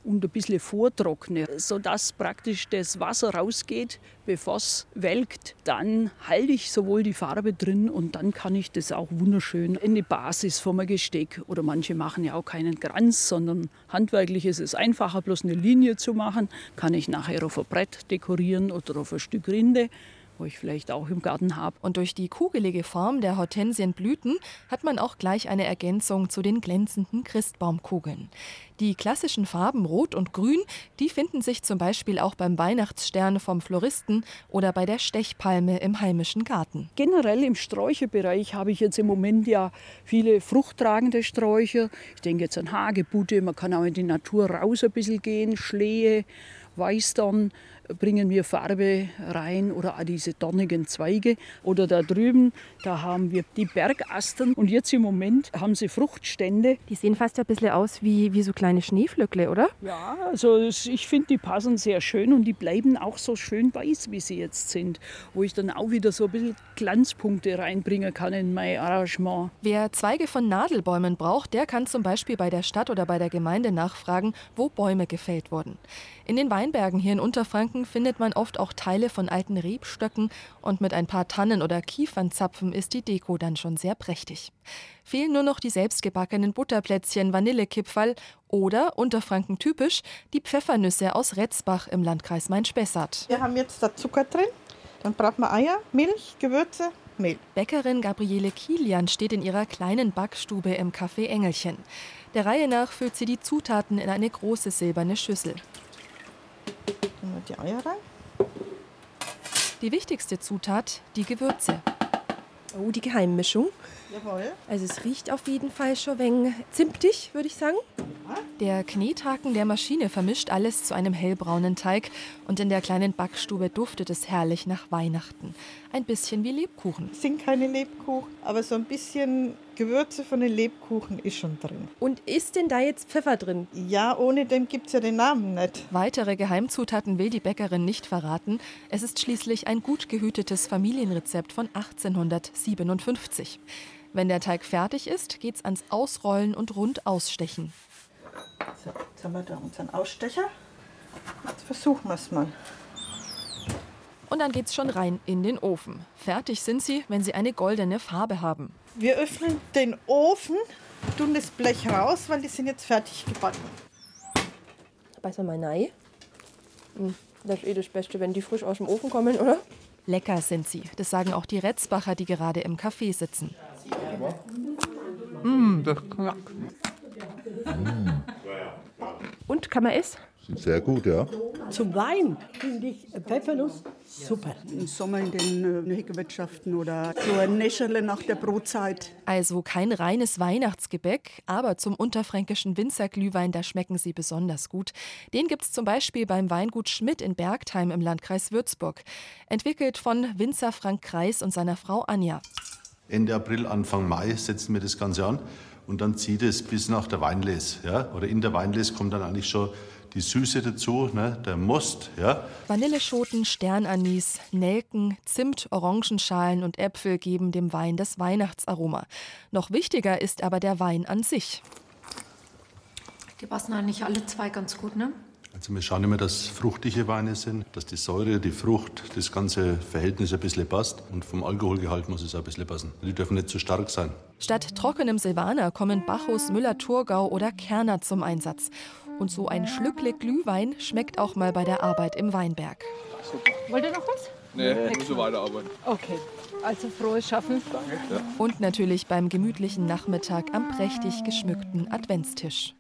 und ein bisschen vortrockne, sodass praktisch das Wasser rausgeht, bevor es welkt. Dann halte ich sowohl die Farbe drin und dann kann ich das auch wunderschön in die Basis vom Gesteck. Oder manche machen ja auch keinen Kranz, sondern handwerklich ist es einfacher, bloß eine Linie zu machen. Kann ich nachher auf ein Brett dekorieren oder auf ein Stück Rinde, wo ich vielleicht auch im Garten habe. Und durch die kugelige Form der Hortensienblüten hat man auch gleich eine Ergänzung zu den glänzenden Christbaumkugeln. Die klassischen Farben Rot und Grün, die finden sich zum Beispiel auch beim Weihnachtsstern vom Floristen oder bei der Stechpalme im heimischen Garten. Generell im Sträucherbereich habe ich jetzt im Moment ja viele fruchttragende Sträucher. Ich denke jetzt an Hagebutte, man kann auch in die Natur raus ein bisschen gehen, Schlehe, Weißdorn bringen mir Farbe rein oder auch diese dornigen Zweige. Oder da drüben, da haben wir die Bergastern und jetzt im Moment haben sie Fruchtstände. Die sehen fast ein bisschen aus wie, wie so kleine Schneeflöckle, oder? Ja, also ich finde, die passen sehr schön und die bleiben auch so schön weiß, wie sie jetzt sind. Wo ich dann auch wieder so ein bisschen Glanzpunkte reinbringen kann in mein Arrangement. Wer Zweige von Nadelbäumen braucht, der kann zum Beispiel bei der Stadt oder bei der Gemeinde nachfragen, wo Bäume gefällt wurden. In den Weinbergen hier in Unterfranken findet man oft auch Teile von alten Rebstöcken und mit ein paar Tannen- oder Kiefernzapfen ist die Deko dann schon sehr prächtig. Fehlen nur noch die selbstgebackenen Butterplätzchen, Vanillekipferl oder, Unterfranken typisch, die Pfeffernüsse aus Retzbach im Landkreis Main-Spessart. Wir haben jetzt da Zucker drin, dann braucht man Eier, Milch, Gewürze, Mehl. Bäckerin Gabriele Kilian steht in ihrer kleinen Backstube im Café Engelchen. Der Reihe nach füllt sie die Zutaten in eine große silberne Schüssel. Dann die Eier rein. Die wichtigste Zutat, die Gewürze. Oh, die Geheimmischung. Jawohl. Also es riecht auf jeden Fall schon ein wenig zimtig, würde ich sagen. Der Knethaken der Maschine vermischt alles zu einem hellbraunen Teig und in der kleinen Backstube duftet es herrlich nach Weihnachten. Ein bisschen wie Lebkuchen. Es sind keine Lebkuchen, aber so ein bisschen Gewürze von den Lebkuchen ist schon drin. Und ist denn da jetzt Pfeffer drin? Ja, ohne dem gibt es ja den Namen nicht. Weitere Geheimzutaten will die Bäckerin nicht verraten. Es ist schließlich ein gut gehütetes Familienrezept von achtzehnhundertsiebenundfünfzig. Wenn der Teig fertig ist, geht's ans Ausrollen und rund ausstechen. So, jetzt haben wir da unseren Ausstecher. Jetzt versuchen wir es mal. Und dann geht's schon rein in den Ofen. Fertig sind sie, wenn sie eine goldene Farbe haben. Wir öffnen den Ofen, tun das Blech raus, weil die sind jetzt fertig gebacken. Beißen wir mal rein. Das ist eh das Beste, wenn die frisch aus dem Ofen kommen, oder? Lecker sind sie. Das sagen auch die Retzbacher, die gerade im Café sitzen. Mmh, das knackt. Und, kann man essen? Sehr gut, ja. Zum Wein finde ich Pfeffernuss super. Im Sommer in den äh, Heckerwirtschaften oder so ein Näscherle nach der Brotzeit. Also kein reines Weihnachtsgebäck, aber zum unterfränkischen Winzerglühwein, da schmecken sie besonders gut. Den gibt's zum Beispiel beim Weingut Schmidt in Bergtheim im Landkreis Würzburg. Entwickelt von Winzer Frank Kreis und seiner Frau Anja. Ende April, Anfang Mai setzen wir das Ganze an und dann zieht es bis nach der Weinlese. Ja? Oder in der Weinlese kommt dann eigentlich schon die Süße dazu, ne? Der Most. Ja? Vanilleschoten, Sternanis, Nelken, Zimt, Orangenschalen und Äpfel geben dem Wein das Weihnachtsaroma. Noch wichtiger ist aber der Wein an sich. Die passen eigentlich alle zwei ganz gut, ne? Also wir schauen immer, dass fruchtige Weine sind, dass die Säure, die Frucht, das ganze Verhältnis ein bisschen passt. Und vom Alkoholgehalt muss es auch ein bisschen passen. Die dürfen nicht zu stark sein. Statt trockenem Silvaner kommen Bacchus, Müller-Thurgau oder Kerner zum Einsatz. Und so ein Schlückle Glühwein schmeckt auch mal bei der Arbeit im Weinberg. Super. Wollt ihr noch was? Nee, wir müssen weiterarbeiten. Okay, also frohes Schaffen. Danke. Ja. Und natürlich beim gemütlichen Nachmittag am prächtig geschmückten Adventstisch.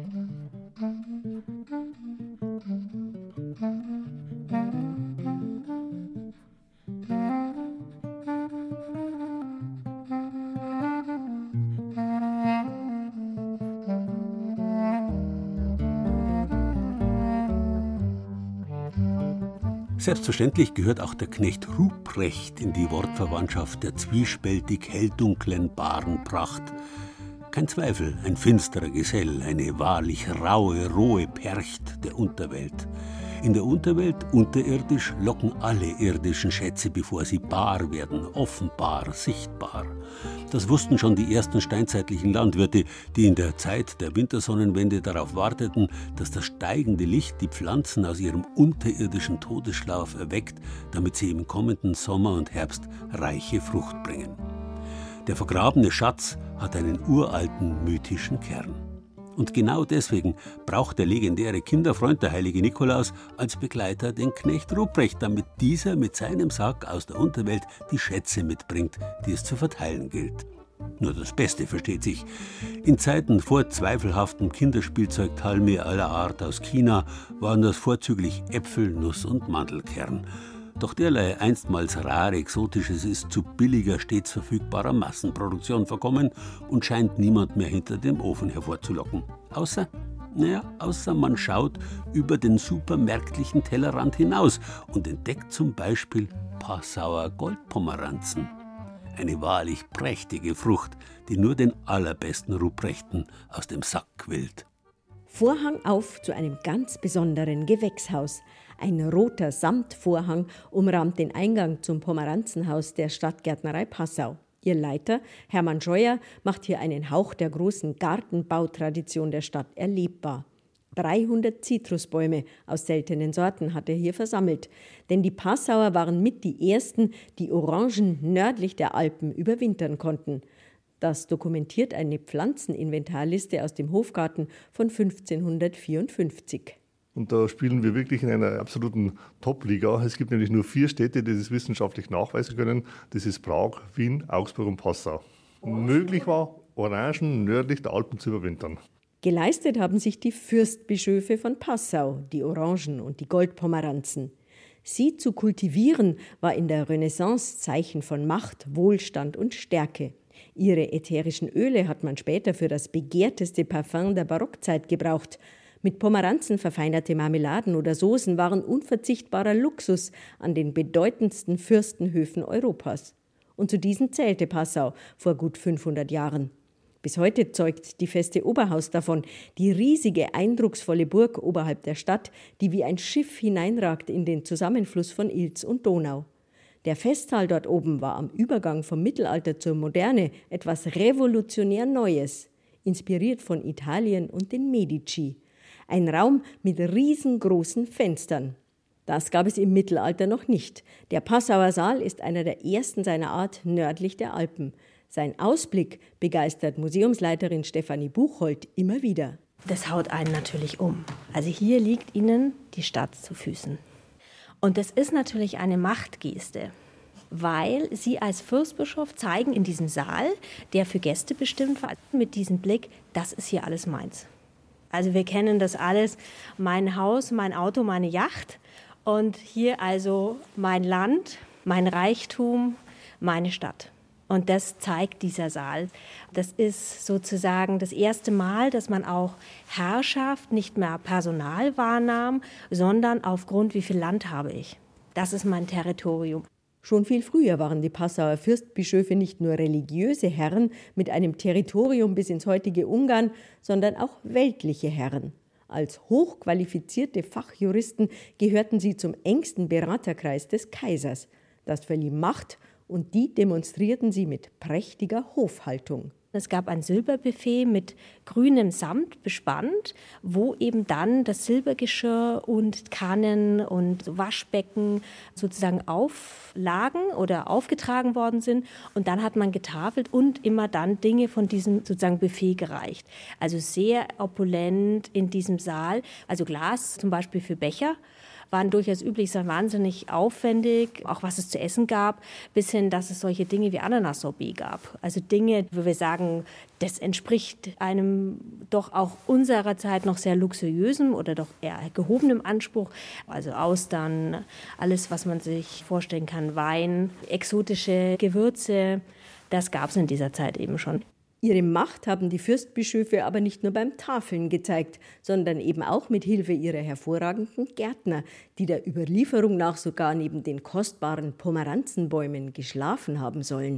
Selbstverständlich gehört auch der Knecht Ruprecht in die Wortverwandtschaft der zwiespältig helldunklen Barenpracht. Kein Zweifel, ein finsterer Gesell, eine wahrlich raue, rohe Percht der Unterwelt. In der Unterwelt, unterirdisch, locken alle irdischen Schätze, bevor sie bar werden, offenbar, sichtbar. Das wussten schon die ersten steinzeitlichen Landwirte, die in der Zeit der Wintersonnenwende darauf warteten, dass das steigende Licht die Pflanzen aus ihrem unterirdischen Todesschlaf erweckt, damit sie im kommenden Sommer und Herbst reiche Frucht bringen. Der vergrabene Schatz hat einen uralten, mythischen Kern. Und genau deswegen braucht der legendäre Kinderfreund, der heilige Nikolaus, als Begleiter den Knecht Ruprecht, damit dieser mit seinem Sack aus der Unterwelt die Schätze mitbringt, die es zu verteilen gilt. Nur das Beste, versteht sich. In Zeiten vor zweifelhaftem Kinderspielzeugtalme aller Art aus China waren das vorzüglich Äpfel, Nuss und Mandelkern. Doch derlei einstmals rare Exotisches ist zu billiger, stets verfügbarer Massenproduktion verkommen und scheint niemand mehr hinter dem Ofen hervorzulocken. Außer, naja, außer man schaut über den supermärktlichen Tellerrand hinaus und entdeckt zum Beispiel Passauer Goldpomeranzen. Eine wahrlich prächtige Frucht, die nur den allerbesten Ruprechten aus dem Sack quillt. Vorhang auf zu einem ganz besonderen Gewächshaus. Ein roter Samtvorhang umrahmt den Eingang zum Pomeranzenhaus der Stadtgärtnerei Passau. Ihr Leiter, Hermann Scheuer, macht hier einen Hauch der großen Gartenbautradition der Stadt erlebbar. dreihundert Zitrusbäume aus seltenen Sorten hat er hier versammelt. Denn die Passauer waren mit die ersten, die Orangen nördlich der Alpen überwintern konnten. Das dokumentiert eine Pflanzeninventarliste aus dem Hofgarten von fünfzehnhundertvierundfünfzig. Und da spielen wir wirklich in einer absoluten Top-Liga. Es gibt nämlich nur vier Städte, die das wissenschaftlich nachweisen können. Das ist Prag, Wien, Augsburg und Passau. Möglich war, Orangen nördlich der Alpen zu überwintern. Geleistet haben sich die Fürstbischöfe von Passau, die Orangen und die Goldpomeranzen. Sie zu kultivieren, war in der Renaissance Zeichen von Macht, Wohlstand und Stärke. Ihre ätherischen Öle hat man später für das begehrteste Parfum der Barockzeit gebraucht. Mit Pomeranzen verfeinerte Marmeladen oder Soßen waren unverzichtbarer Luxus an den bedeutendsten Fürstenhöfen Europas. Und zu diesen zählte Passau vor gut fünfhundert Jahren. Bis heute zeugt die Feste Oberhaus davon, die riesige, eindrucksvolle Burg oberhalb der Stadt, die wie ein Schiff hineinragt in den Zusammenfluss von Ilz und Donau. Der Festsaal dort oben war am Übergang vom Mittelalter zur Moderne etwas revolutionär Neues, inspiriert von Italien und den Medici. Ein Raum mit riesengroßen Fenstern. Das gab es im Mittelalter noch nicht. Der Passauer Saal ist einer der ersten seiner Art nördlich der Alpen. Sein Ausblick begeistert Museumsleiterin Stefanie Buchholdt immer wieder. Das haut einen natürlich um. Also hier liegt Ihnen die Stadt zu Füßen. Und das ist natürlich eine Machtgeste, weil Sie als Fürstbischof zeigen in diesem Saal, der für Gäste bestimmt war, mit diesem Blick, das ist hier alles meins. Also wir kennen das alles, mein Haus, mein Auto, meine Yacht und hier also mein Land, mein Reichtum, meine Stadt. Und das zeigt dieser Saal. Das ist sozusagen das erste Mal, dass man auch Herrschaft nicht mehr Personal wahrnahm, sondern aufgrund, wie viel Land habe ich. Das ist mein Territorium. Schon viel früher waren die Passauer Fürstbischöfe nicht nur religiöse Herren mit einem Territorium bis ins heutige Ungarn, sondern auch weltliche Herren. Als hochqualifizierte Fachjuristen gehörten sie zum engsten Beraterkreis des Kaisers. Das verlieh Macht und die demonstrierten sie mit prächtiger Hofhaltung. Es gab ein Silberbuffet mit grünem Samt bespannt, wo eben dann das Silbergeschirr und Kannen und Waschbecken sozusagen auflagen oder aufgetragen worden sind. Und dann hat man getafelt und immer dann Dinge von diesem sozusagen Buffet gereicht. Also sehr opulent in diesem Saal. Also Glas zum Beispiel für Becher waren durchaus üblich, sind wahnsinnig aufwendig, auch was es zu essen gab, bis hin, dass es solche Dinge wie Ananas-Sorbet gab. Also Dinge, wo wir sagen, das entspricht einem doch auch unserer Zeit noch sehr luxuriösem oder doch eher gehobenem Anspruch. Also Austern, alles, was man sich vorstellen kann, Wein, exotische Gewürze, das gab es in dieser Zeit eben schon. Ihre Macht haben die Fürstbischöfe aber nicht nur beim Tafeln gezeigt, sondern eben auch mit Hilfe ihrer hervorragenden Gärtner, die der Überlieferung nach sogar neben den kostbaren Pomeranzenbäumen geschlafen haben sollen.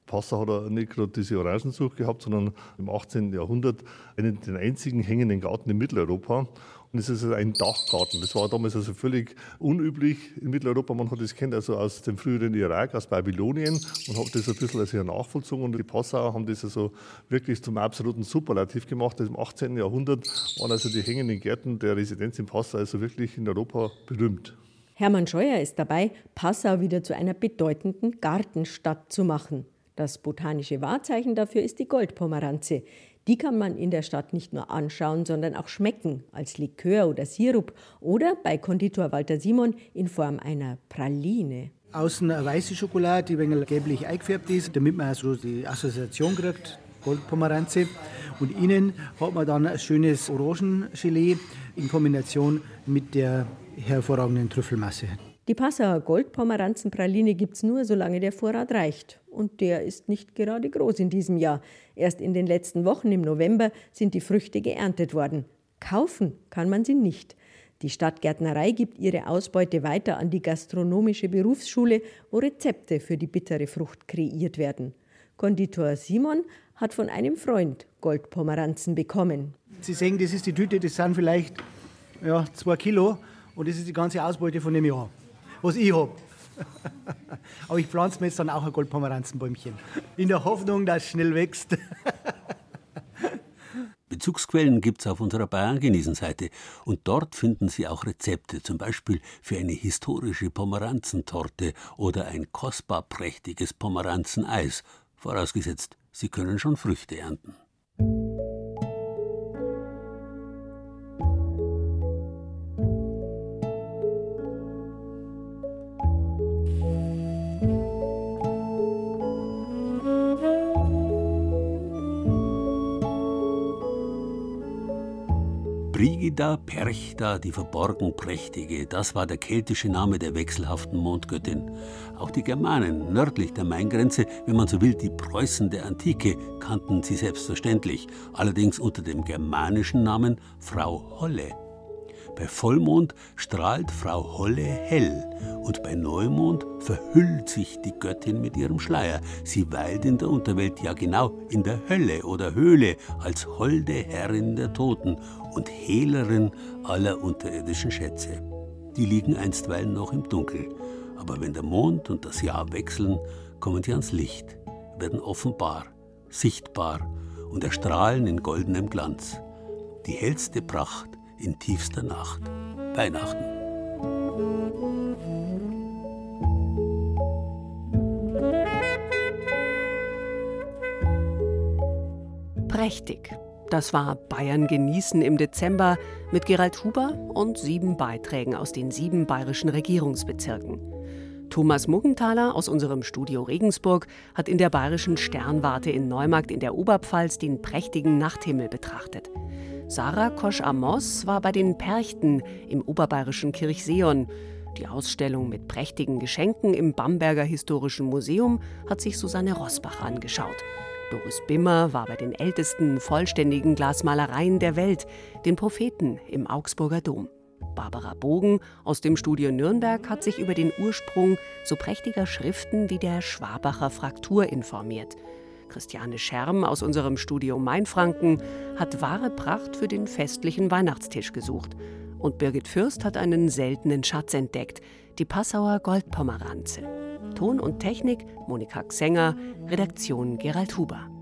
Passau hat er nicht gerade diese Orangenzucht gehabt, sondern im achtzehnten Jahrhundert einen den einzigen hängenden Garten in Mitteleuropa. Und es ist ein Dachgarten. Das war damals also völlig unüblich in Mitteleuropa. Man hat das kennt also aus dem früheren Irak, aus Babylonien. Man hat das ein bisschen als nachvollzogen. Und die Passauer haben das also wirklich zum absoluten Superlativ gemacht. Im achtzehnten Jahrhundert waren also die hängenden Gärten der Residenz in Passau also wirklich in Europa berühmt. Hermann Scheuer ist dabei, Passau wieder zu einer bedeutenden Gartenstadt zu machen. Das botanische Wahrzeichen dafür ist die Goldpomeranze. Die kann man in der Stadt nicht nur anschauen, sondern auch schmecken, als Likör oder Sirup oder bei Konditor Walter Simon in Form einer Praline. Außen eine weiße Schokolade, die ein wenig gelblich eingefärbt ist, damit man also die Assoziation kriegt, Goldpomeranze. Und innen hat man dann ein schönes Orangengelee in Kombination mit der hervorragenden Trüffelmasse. Die Passauer Goldpomeranzenpraline gibt es nur, solange der Vorrat reicht. Und der ist nicht gerade groß in diesem Jahr. Erst in den letzten Wochen im November sind die Früchte geerntet worden. Kaufen kann man sie nicht. Die Stadtgärtnerei gibt ihre Ausbeute weiter an die gastronomische Berufsschule, wo Rezepte für die bittere Frucht kreiert werden. Konditor Simon hat von einem Freund Goldpomeranzen bekommen. Sie sehen, das ist die Tüte, das sind vielleicht ja, zwei Kilo. Und das ist die ganze Ausbeute von dem Jahr, was ich habe. Aber ich pflanze mir jetzt dann auch ein Goldpomeranzenbäumchen. In der Hoffnung, dass es schnell wächst. Bezugsquellen gibt es auf unserer Bayern-Genießen-Seite. Und dort finden Sie auch Rezepte, zum Beispiel für eine historische Pomeranzentorte oder ein kostbar prächtiges Pomeranzeneis. Vorausgesetzt, Sie können schon Früchte ernten. Brigida Perchta, die verborgen Prächtige, das war der keltische Name der wechselhaften Mondgöttin. Auch die Germanen nördlich der Maingrenze, wenn man so will, die Preußen der Antike, kannten sie selbstverständlich, allerdings unter dem germanischen Namen Frau Holle. Bei Vollmond strahlt Frau Holle hell und bei Neumond verhüllt sich die Göttin mit ihrem Schleier. Sie weilt in der Unterwelt, ja genau, in der Hölle oder Höhle als holde Herrin der Toten und Hehlerin aller unterirdischen Schätze. Die liegen einstweilen noch im Dunkel. Aber wenn der Mond und das Jahr wechseln, kommen sie ans Licht, werden offenbar, sichtbar und erstrahlen in goldenem Glanz. Die hellste Pracht in tiefster Nacht. Weihnachten. Prächtig. Das war Bayern genießen im Dezember mit Gerald Huber und sieben Beiträgen aus den sieben bayerischen Regierungsbezirken. Thomas Muggenthaler aus unserem Studio Regensburg hat in der bayerischen Sternwarte in Neumarkt in der Oberpfalz den prächtigen Nachthimmel betrachtet. Sarah Kosch-Amos war bei den Perchten im oberbayerischen Kirchseon. Die Ausstellung mit prächtigen Geschenken im Bamberger Historischen Museum hat sich Susanne Rosbach angeschaut. Doris Bimmer war bei den ältesten vollständigen Glasmalereien der Welt, den Propheten im Augsburger Dom. Barbara Bogen aus dem Studio Nürnberg hat sich über den Ursprung so prächtiger Schriften wie der Schwabacher Fraktur informiert. Christiane Scherm aus unserem Studio Mainfranken hat wahre Pracht für den festlichen Weihnachtstisch gesucht. Und Birgit Fürst hat einen seltenen Schatz entdeckt, die Passauer Goldpomeranze. Ton und Technik Monika Xenger, Redaktion Gerald Huber.